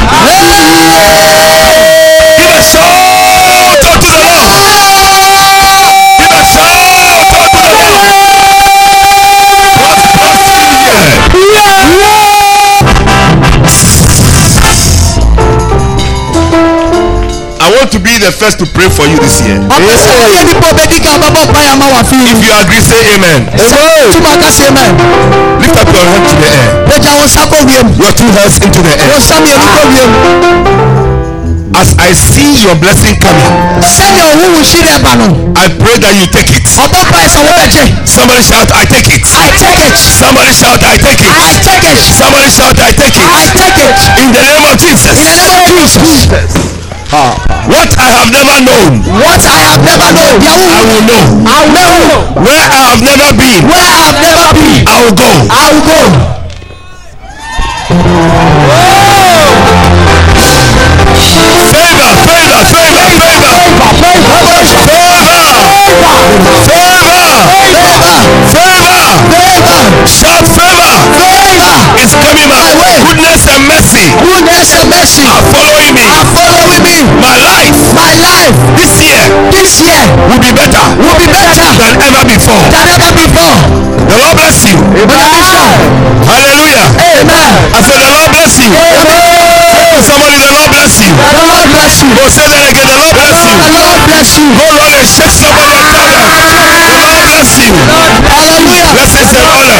Give a shout unto the Lord. Give a shout unto the Lord. I want to be the first to pray for you this year. If you agree, say amen. Lift up your hand to the air. Your two hands into the air. As I see your blessing coming, I pray that you take it. Somebody shout, I take it. Somebody shout, I take it. Somebody shout, I take it. In the name of Jesus. What I have never known, I will know. Where I have never been, I will go. Shout favor. Is coming my way. Goodness and mercy are following me. My life this year will be better than ever before. The Lord bless you. Hallelujah. Amen. I said the Lord bless you. Somebody, the Lord bless you. Go say that again. The Lord bless you. Hold on and shake somebody and tell them, the Lord bless you. Hallelujah. Blessings and honor.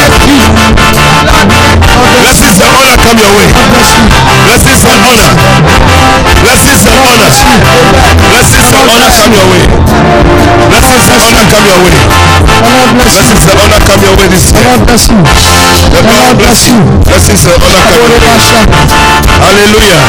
Blessings and honor come your way. Blessings and honor. Blessings and honor. Blessings and honor come your way. Blessings and honor come your way. Blessings and honor come your way this year. The Lord bless you. Blessings and honor come your way. Hallelujah.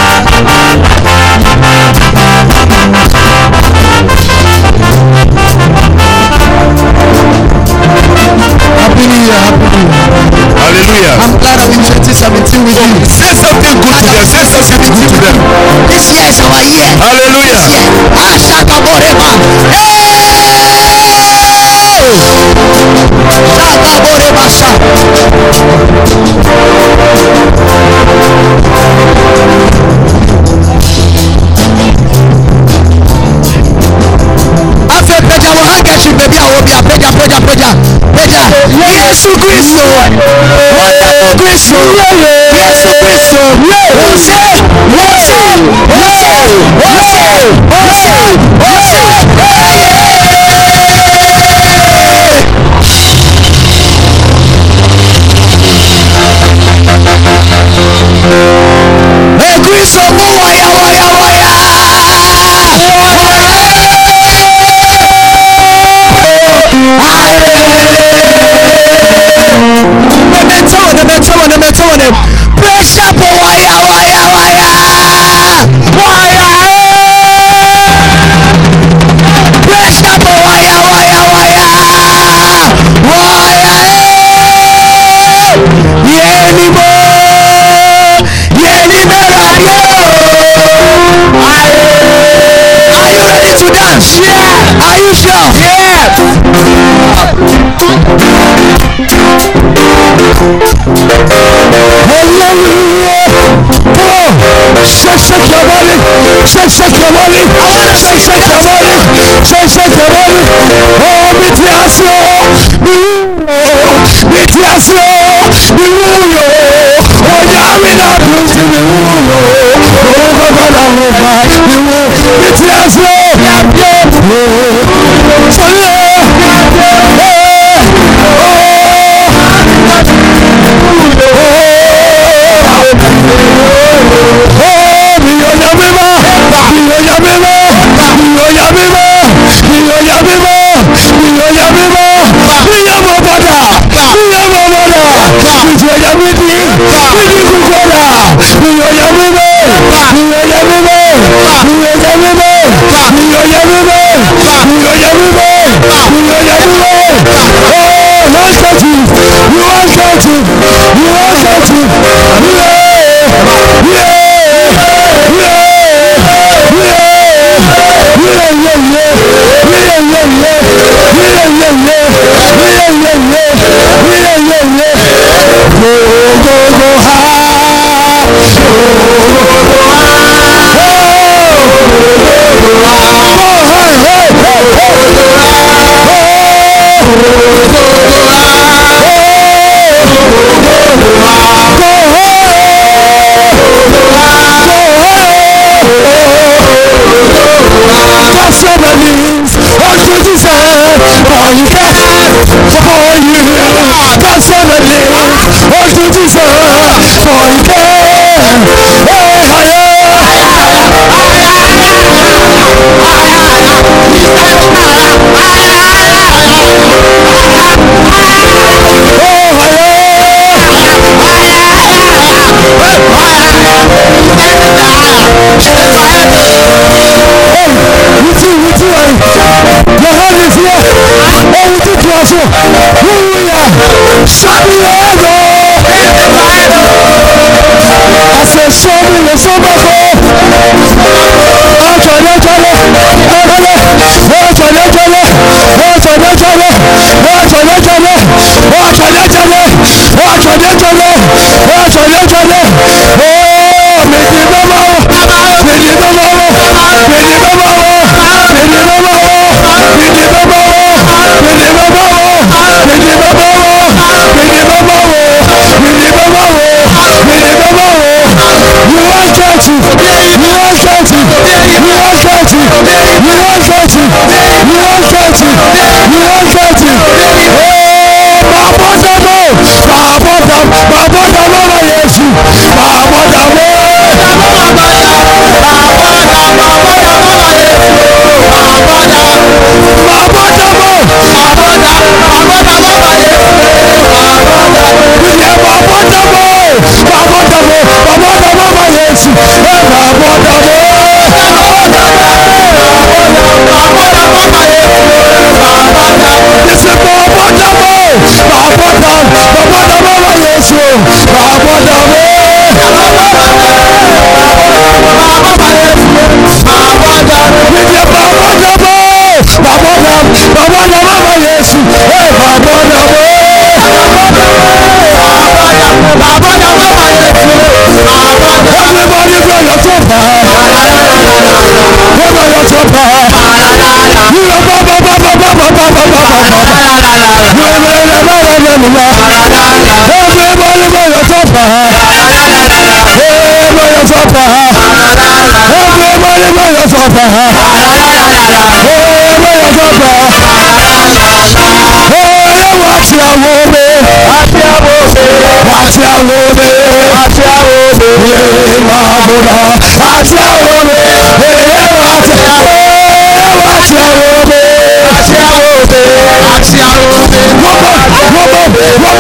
Happy New Year. Hallelujah. I'm glad I'm in 2017 with you. Say something good to them. Say something good to them. This year is our year. Hallelujah. Yesu Kristo, wonderful Kristo, Yesu Kristo, Wose, Hey, Kristo mo waya. Pressure for waya. Pressure for waya. Are you ready to dance? Yeah. Are you sure? Yeah. Shake your body. Shake your body. Oh,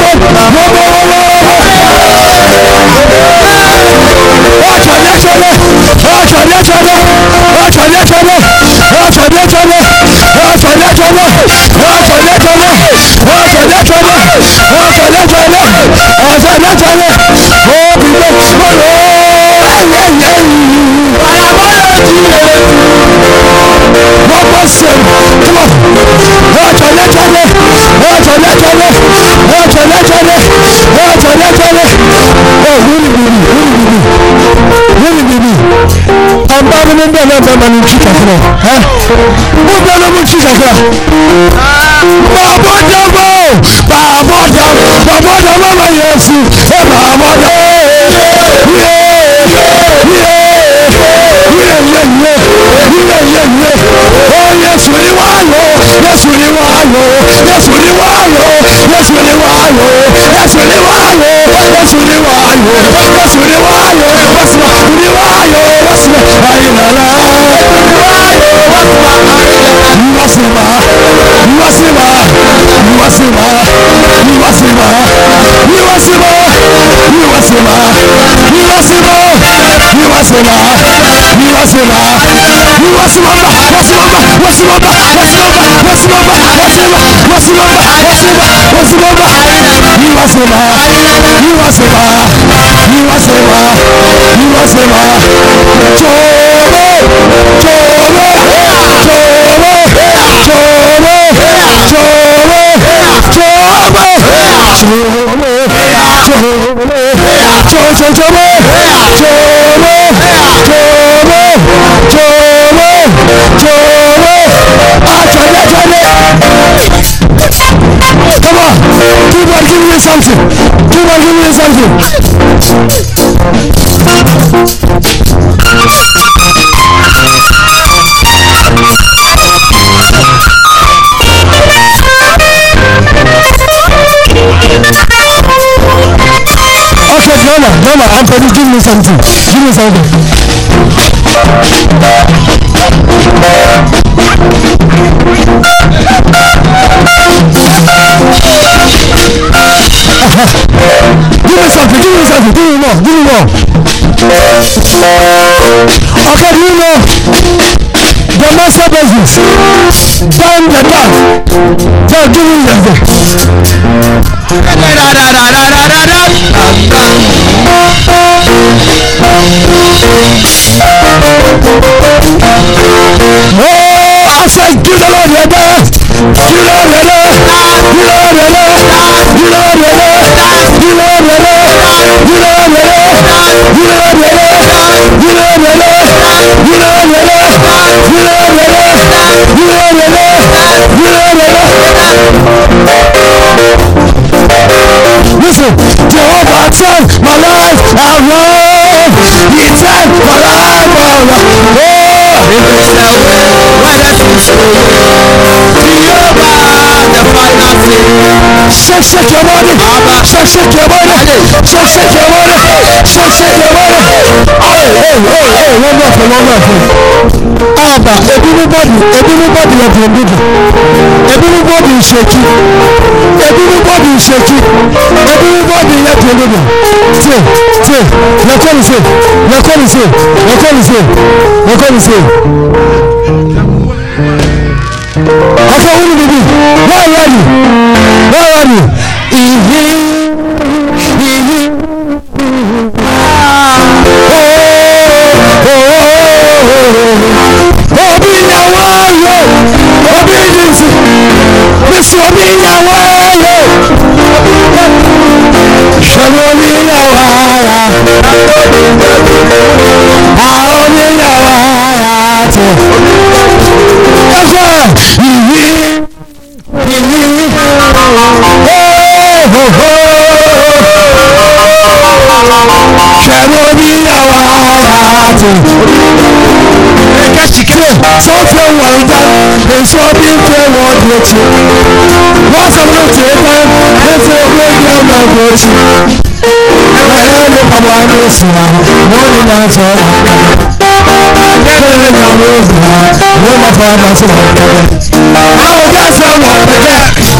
Oh,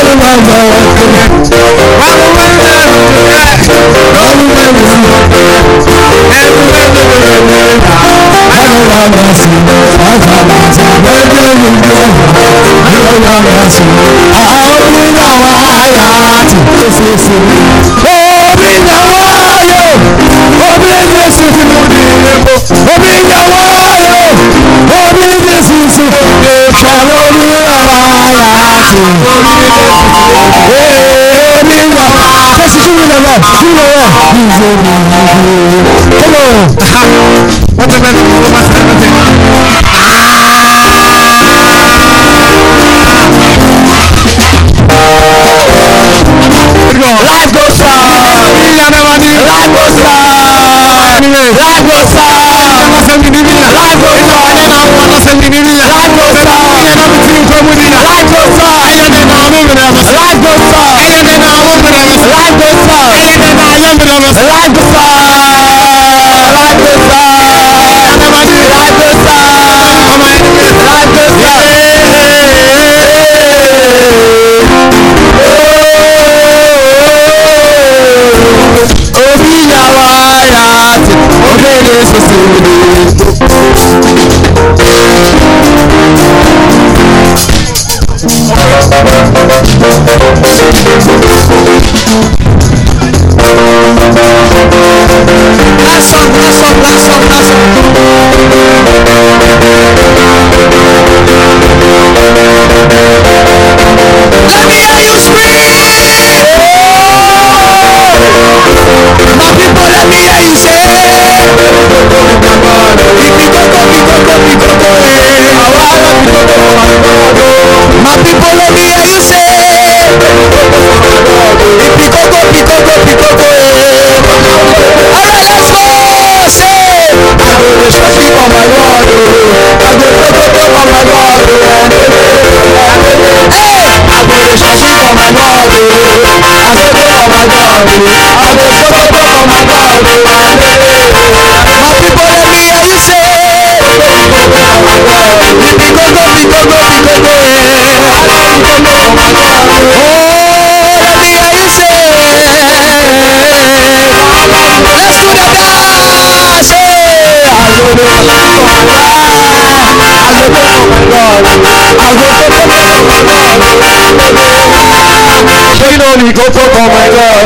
Oh my God.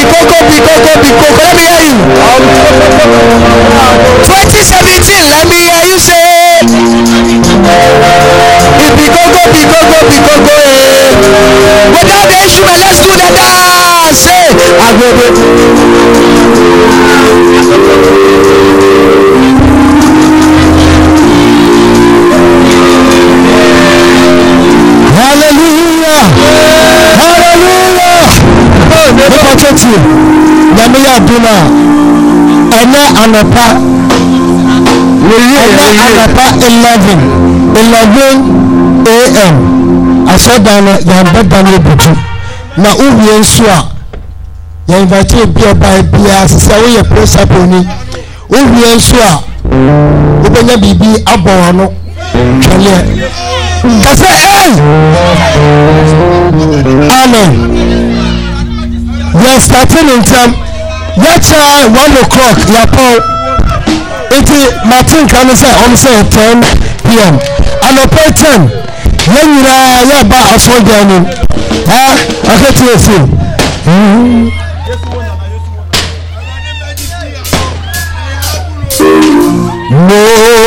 Let me hear you. 2017, let me hear you say. Without the instrument, let's do the dance. Hallelujah. Yamiya Duna Ene Anapa 11 a.m. Asadana Yambadana Butu na ubi ensua ya invite bia by bia sisa we ye press up oni ubi ensua ubenya bibi abon no twele kase amen. We are starting in time. Let's 1 o'clock. Yapo. Martin can say on 10 p.m. And upon 10. When you are about us again. I get to you. No,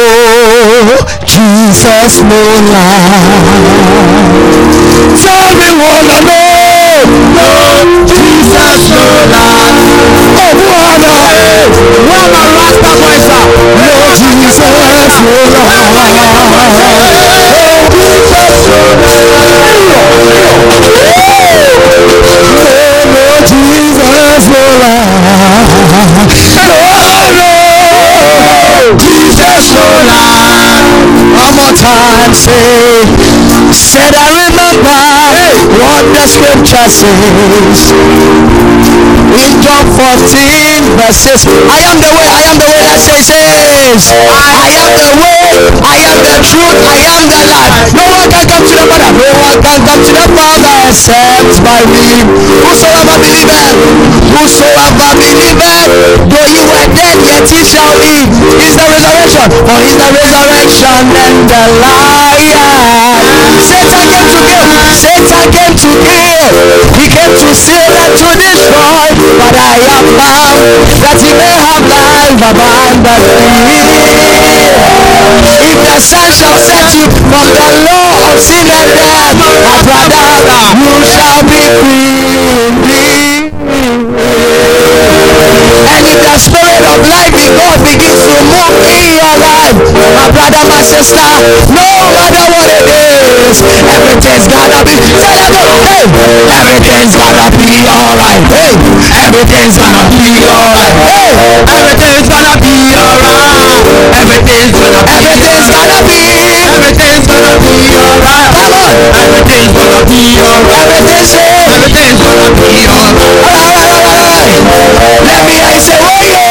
Jesus, no lie. Tell me what I know. No, Jesus, no lie. Oh, what a Rasta voice. No, Jesus, no lie. One more time, said I remember what the scripture says in John 14 verses. I am the way, let's say says I am the way, I am the truth, I am the life. No one can come to the No one can come to the Father except by me. Whosoever believeth, though you were dead, yet he shall live. Is the resurrection, for is the resurrection and the liar. Satan came to kill. He came to steal and to destroy. But I am bound that he may have life abundantly. If the Son shall set you from the law of sin and death, my brother, you shall be free. And if the spirit of life in God begins to move in your life, my brother, my sister, no matter what it is, everything's gonna be, hey, everything's gonna be alright. Hey, everything's gonna be alright. Hey, everything's gonna be alright. Everything's gonna be alright. Come on, everything's gonna be alright. Everything's gonna be alright. Let me hear you say, oh yeah.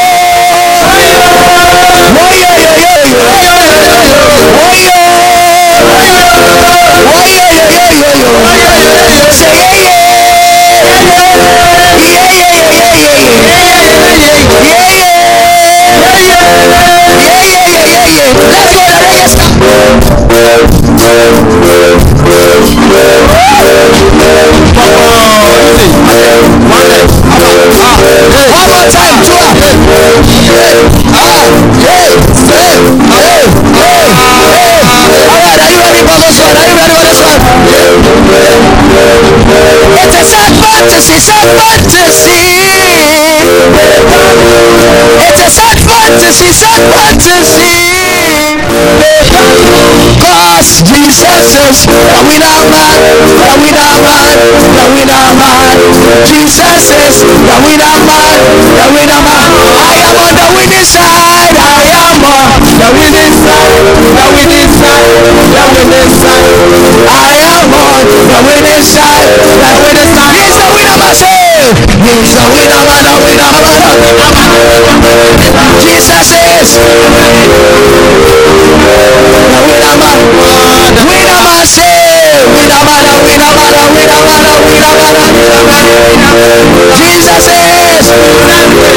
Cause Jesus is the winner man. Jesus is the winner man. I am on the winning side. I am on the winning side. I am on the winning side. He's the winner man. He's the winner man. Jesus is the winner man. Jesus is the winner man.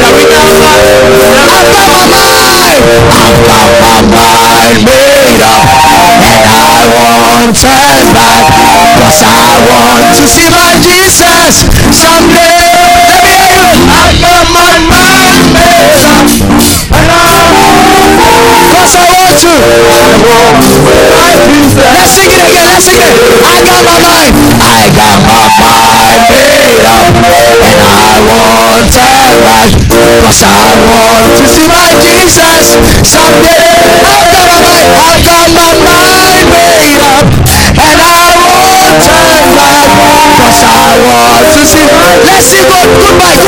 I've got my mind made up, and I won't turn back, cause I want to see my Jesus someday. Let me hear you. I've got my mind made up, and I cause I want to. Let's sing it again. I got my mind made up, and I won't turn back, cause I want to see my Jesus someday. I got my mind made up, and I won't turn back, cause I want to see. Let's sing God. Goodbye.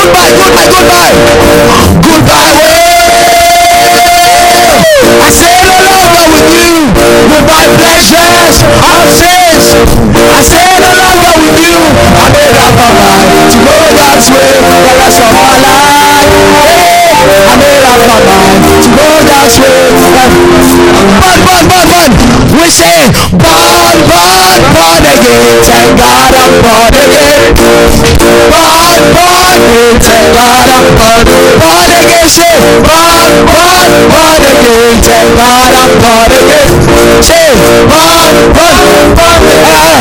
I say no longer with you, with my pleasures of sins. I say no longer with you. I made up my mind to go God's way the rest of my life. I made up my mind to go God's way. But we say born again. Thank God I'm born again. Born again. Thank God I'm born again. Say born again. Thank God I'm born again. Say born again.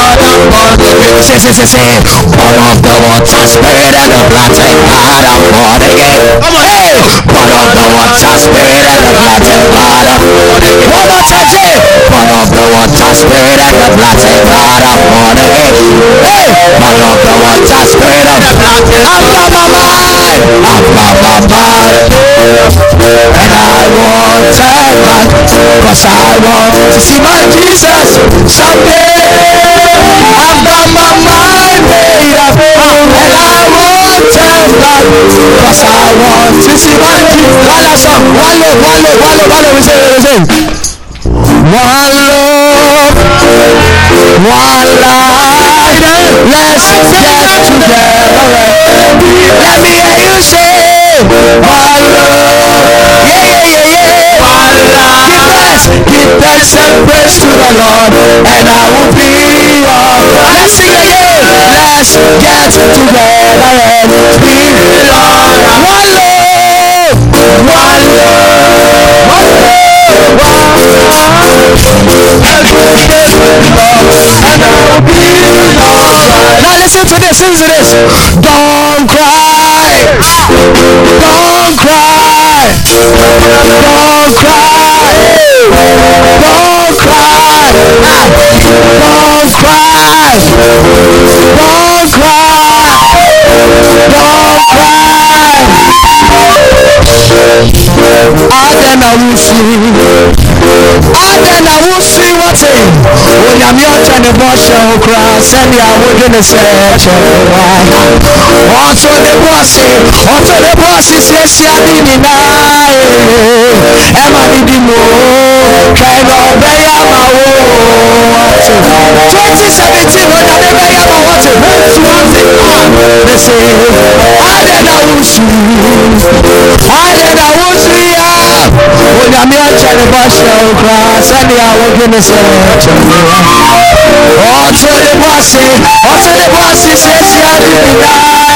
Say born of the water, spirit and the blood. Thank God I'm born again. Come on, hey, born of the water, spirit and the blood. Thank God I'm born again. One more time, say born of the water, spirit and the blood. Thank God I'm born again. Hey, born of the water, spirit and the blood. I've got my mind, and I won't turn back, cause I want to see my Jesus someday. I've got my mind made up, and I won't turn back, cause I want to see my Jesus. One last song. One love. We say. One love, one life. Let's get together. Let me hear you say one love. Yeah. One life. Give thanks and praise to the the Lord, and I will be your friend. Let's sing again. Let's get together and be Lord. One love, one love, one love. Now listen to this, listen to this. Don't cry, don't cry, don't cry, don't cry, don't cry, don't cry. Adena wusi wate onyame otane boshe okra semi awodene seche wa oto de bosi sesi adini na ema didimo kaino beya mawo 2017 onyame beya mawo te say adena wusi ya onyame otane boshe okra semi awodene seche wa oto de bosi sesi adini na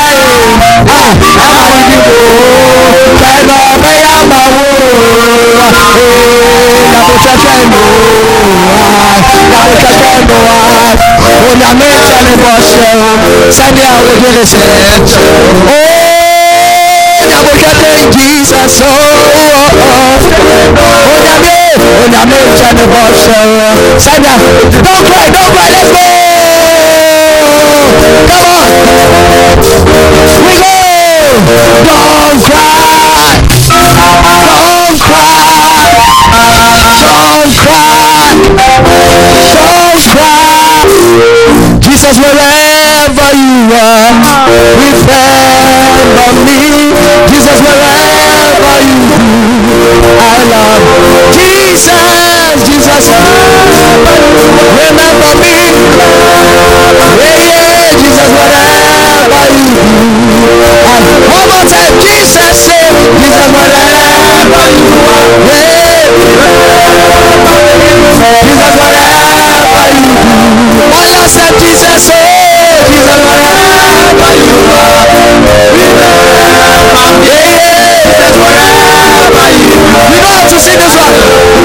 Jesus, don't cry, let's go. Come on, we go. Don't cry, don't cry, don't cry, don't cry. Jesus, wherever you are, remember me. Jesus, wherever you are, I love Jesus, Jesus, remember me. Yeah, Jesus, wherever you are. One more time, Jesus, say, Jesus, wherever you are. Jesus, wherever you are. All you said, Jesus, say, Jesus, wherever you are. We know how to sing this one.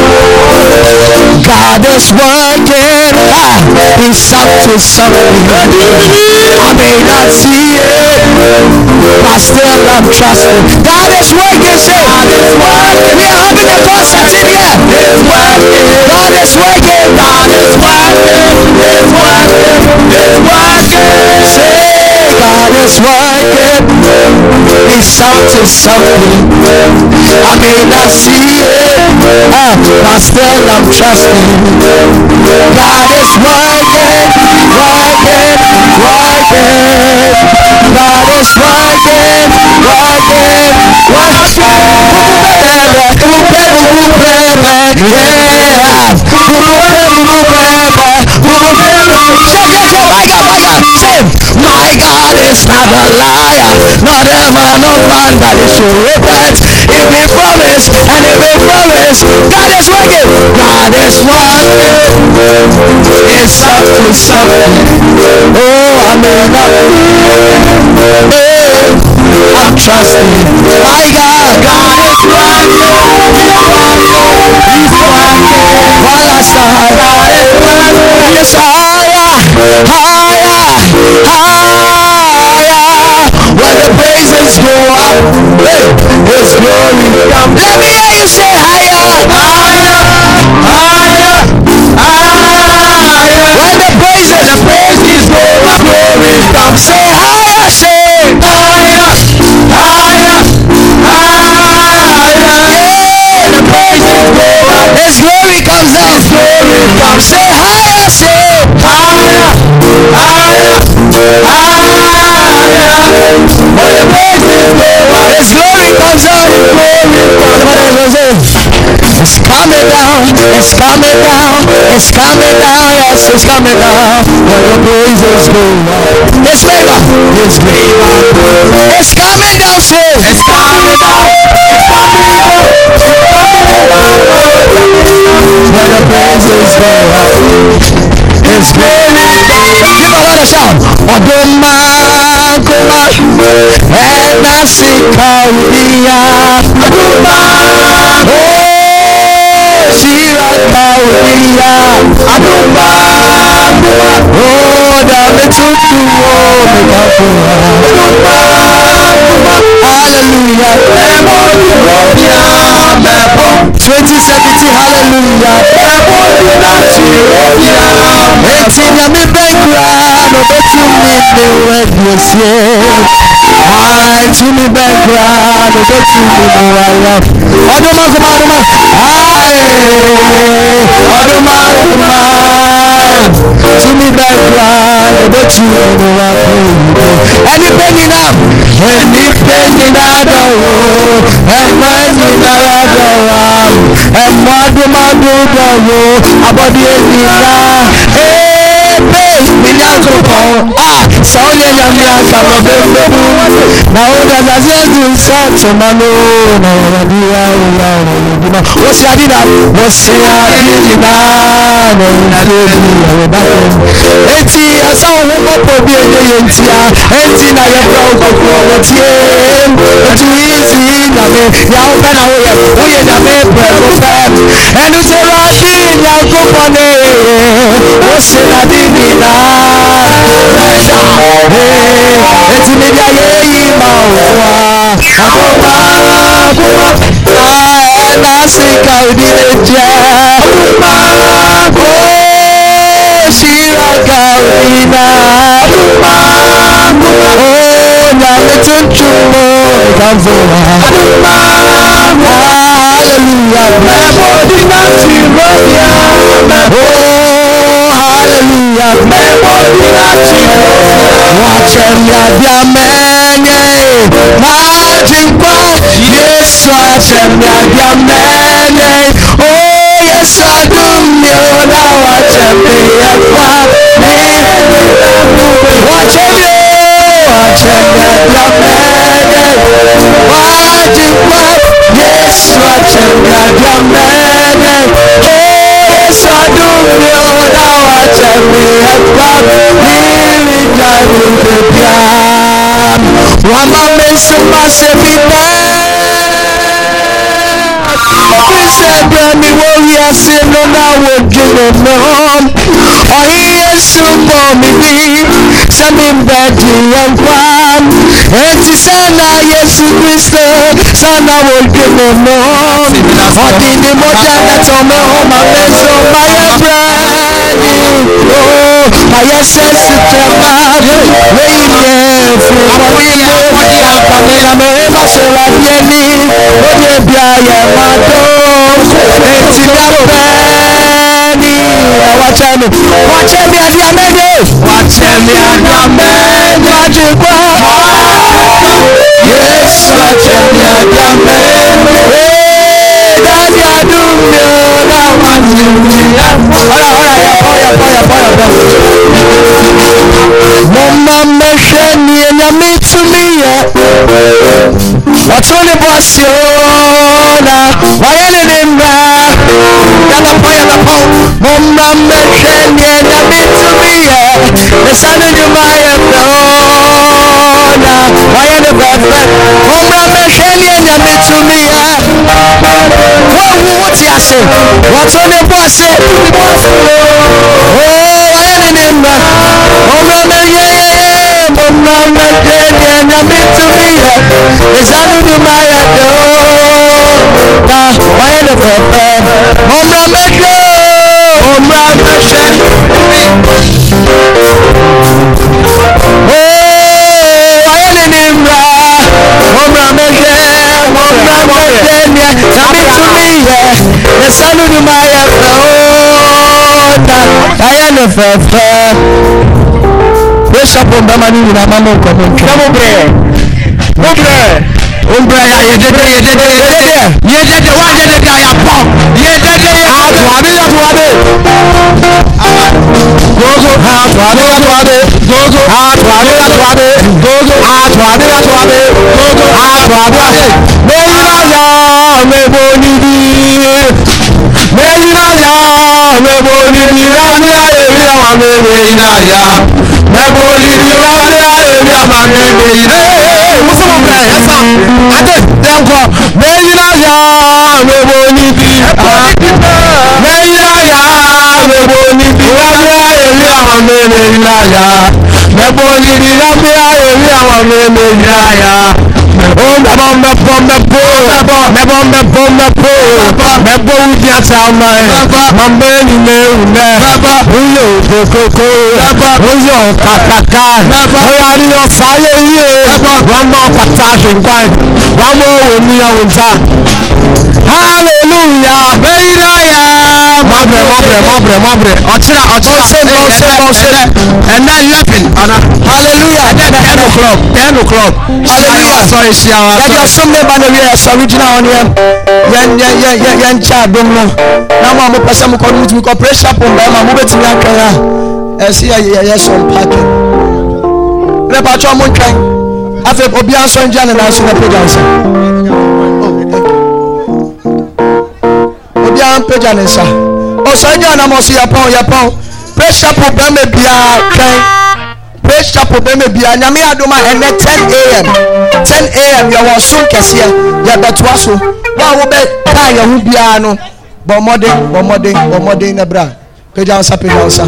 God is working, he's up to something. I may not see it, but still I'm trusting. God is working, say, God is working. We are having a concert in here. God is working, God is working, he's working. Say, God is working, he's up to something. I may not see it, but still I'm trusting. God is working. God is working. My God is not a liar, not a man of man that is to repent. If he promised, and if he promised, God is working. God is working. It's up to something. Oh, I may not be. I'm trusting. My God, God is working. He's working. While I start, God is working. Yes, when the praises go up, His glory comes. Let me hear you say higher. When the praises go up, glory comes. Say higher, say higher. Yeah, the praises go up, His glory comes down. Say higher, say higher. His glory comes out. It's coming down. It's coming down. It's coming down. Yes, it's coming down. When the praises go up, His favor. His favor. It's coming down. Say it's coming down. When the praises go up. is great. Give a lot of shout. Odoma kuma and Nasikaudia. Odoma Shira Kaudia. Odoma Dametuku Hallelujah. 2017 hallelujah. Bishop Mbamani ni mama uko mke. Umbre ya yedede wajede ya pop. Yedede ya atwabe. Gogo atwabe. Gogo atwabe. Gogo atwabe. Meyina ya mebonidi. Rani ya Praise Chapel Bema Bia Praise Chapel Bema Bia Nyame adoma ene 10 a.m. 10 a.m. ya wasun kese ya betwaso wa wo be ta ya hu bia no bomode na bra peja onsa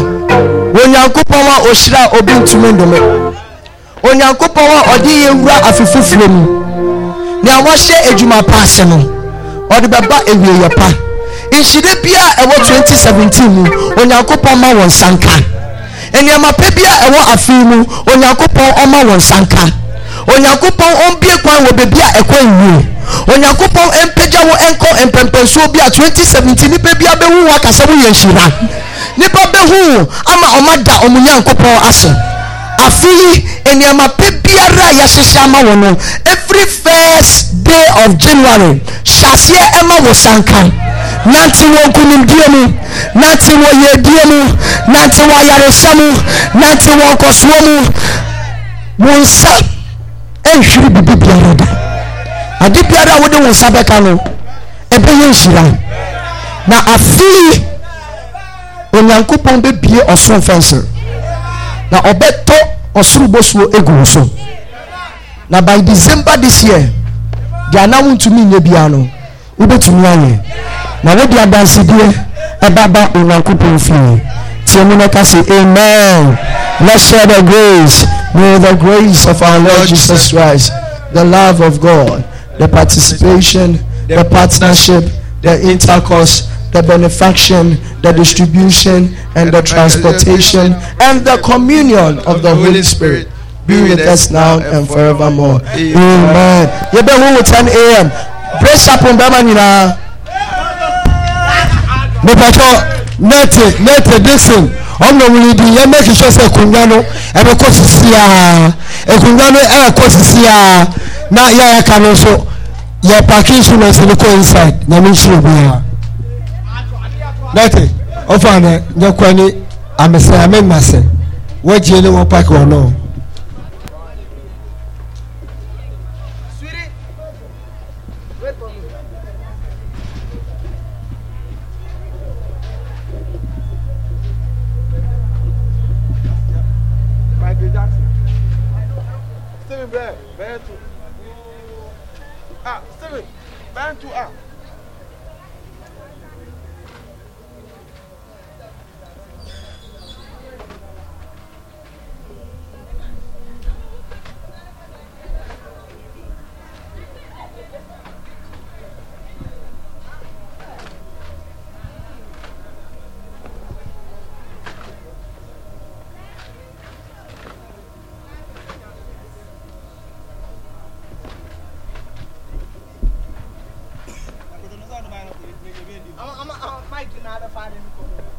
onyankopon wa ohyira obi ntumi ndome onyankopon wa odi yewura afefufuro mu ne awahye ejuma paase no odi beba ewie yepa inshide bia ewo 2017 mu onyankopon ma won sanka eniama pe bia ewo afi mu onyankopon oma won sanka onyankopon ombie kwan wo bebia ekwan wu onyankopon empeja wo enko empempenso bia 2017 ni pe bia behu wa kasa wo yenshira nipa behu ama omada omunyankopon ase afi eniama pe biara ya hyehyɛ ama wo no every first day of January shasie ema wo sanka nanti wo kunimdie mu nanti wo yedie mu nanti wo yaresha mu nanti wo koswo mu wonsa enhwiri bibi biara da ade biara wo de wonsa beka no ebe yenhyira na afi onyankopon be bie oso fencer na obeto osuru bosuo egu so na by December this year dia na wuntumi nye bia no ubetumi anye na we dia dance die ebaba onyankopon fi tiamuneka say amen. Let's share the grace. May the grace of our Lord Jesus Christ, the love of God, the participation, the partnership, the intercourse, the benefaction, the distribution, and the transportation, and the communion of the Holy Spirit be with us now and forevermore. Amen. You be home 10 a.m. Praise Chapel Bema. Nete Dixon. Ọmọ wuli di yẹn make sure say ekunwa no ebe kọ sisi a ekunwa no ebe kọ sisi a na ya ka no so ya parking instruments no go inside na me sure be a nete ofa na nye kwani amese amemase waje ne wo park wo no I'm Mike, not a fighting.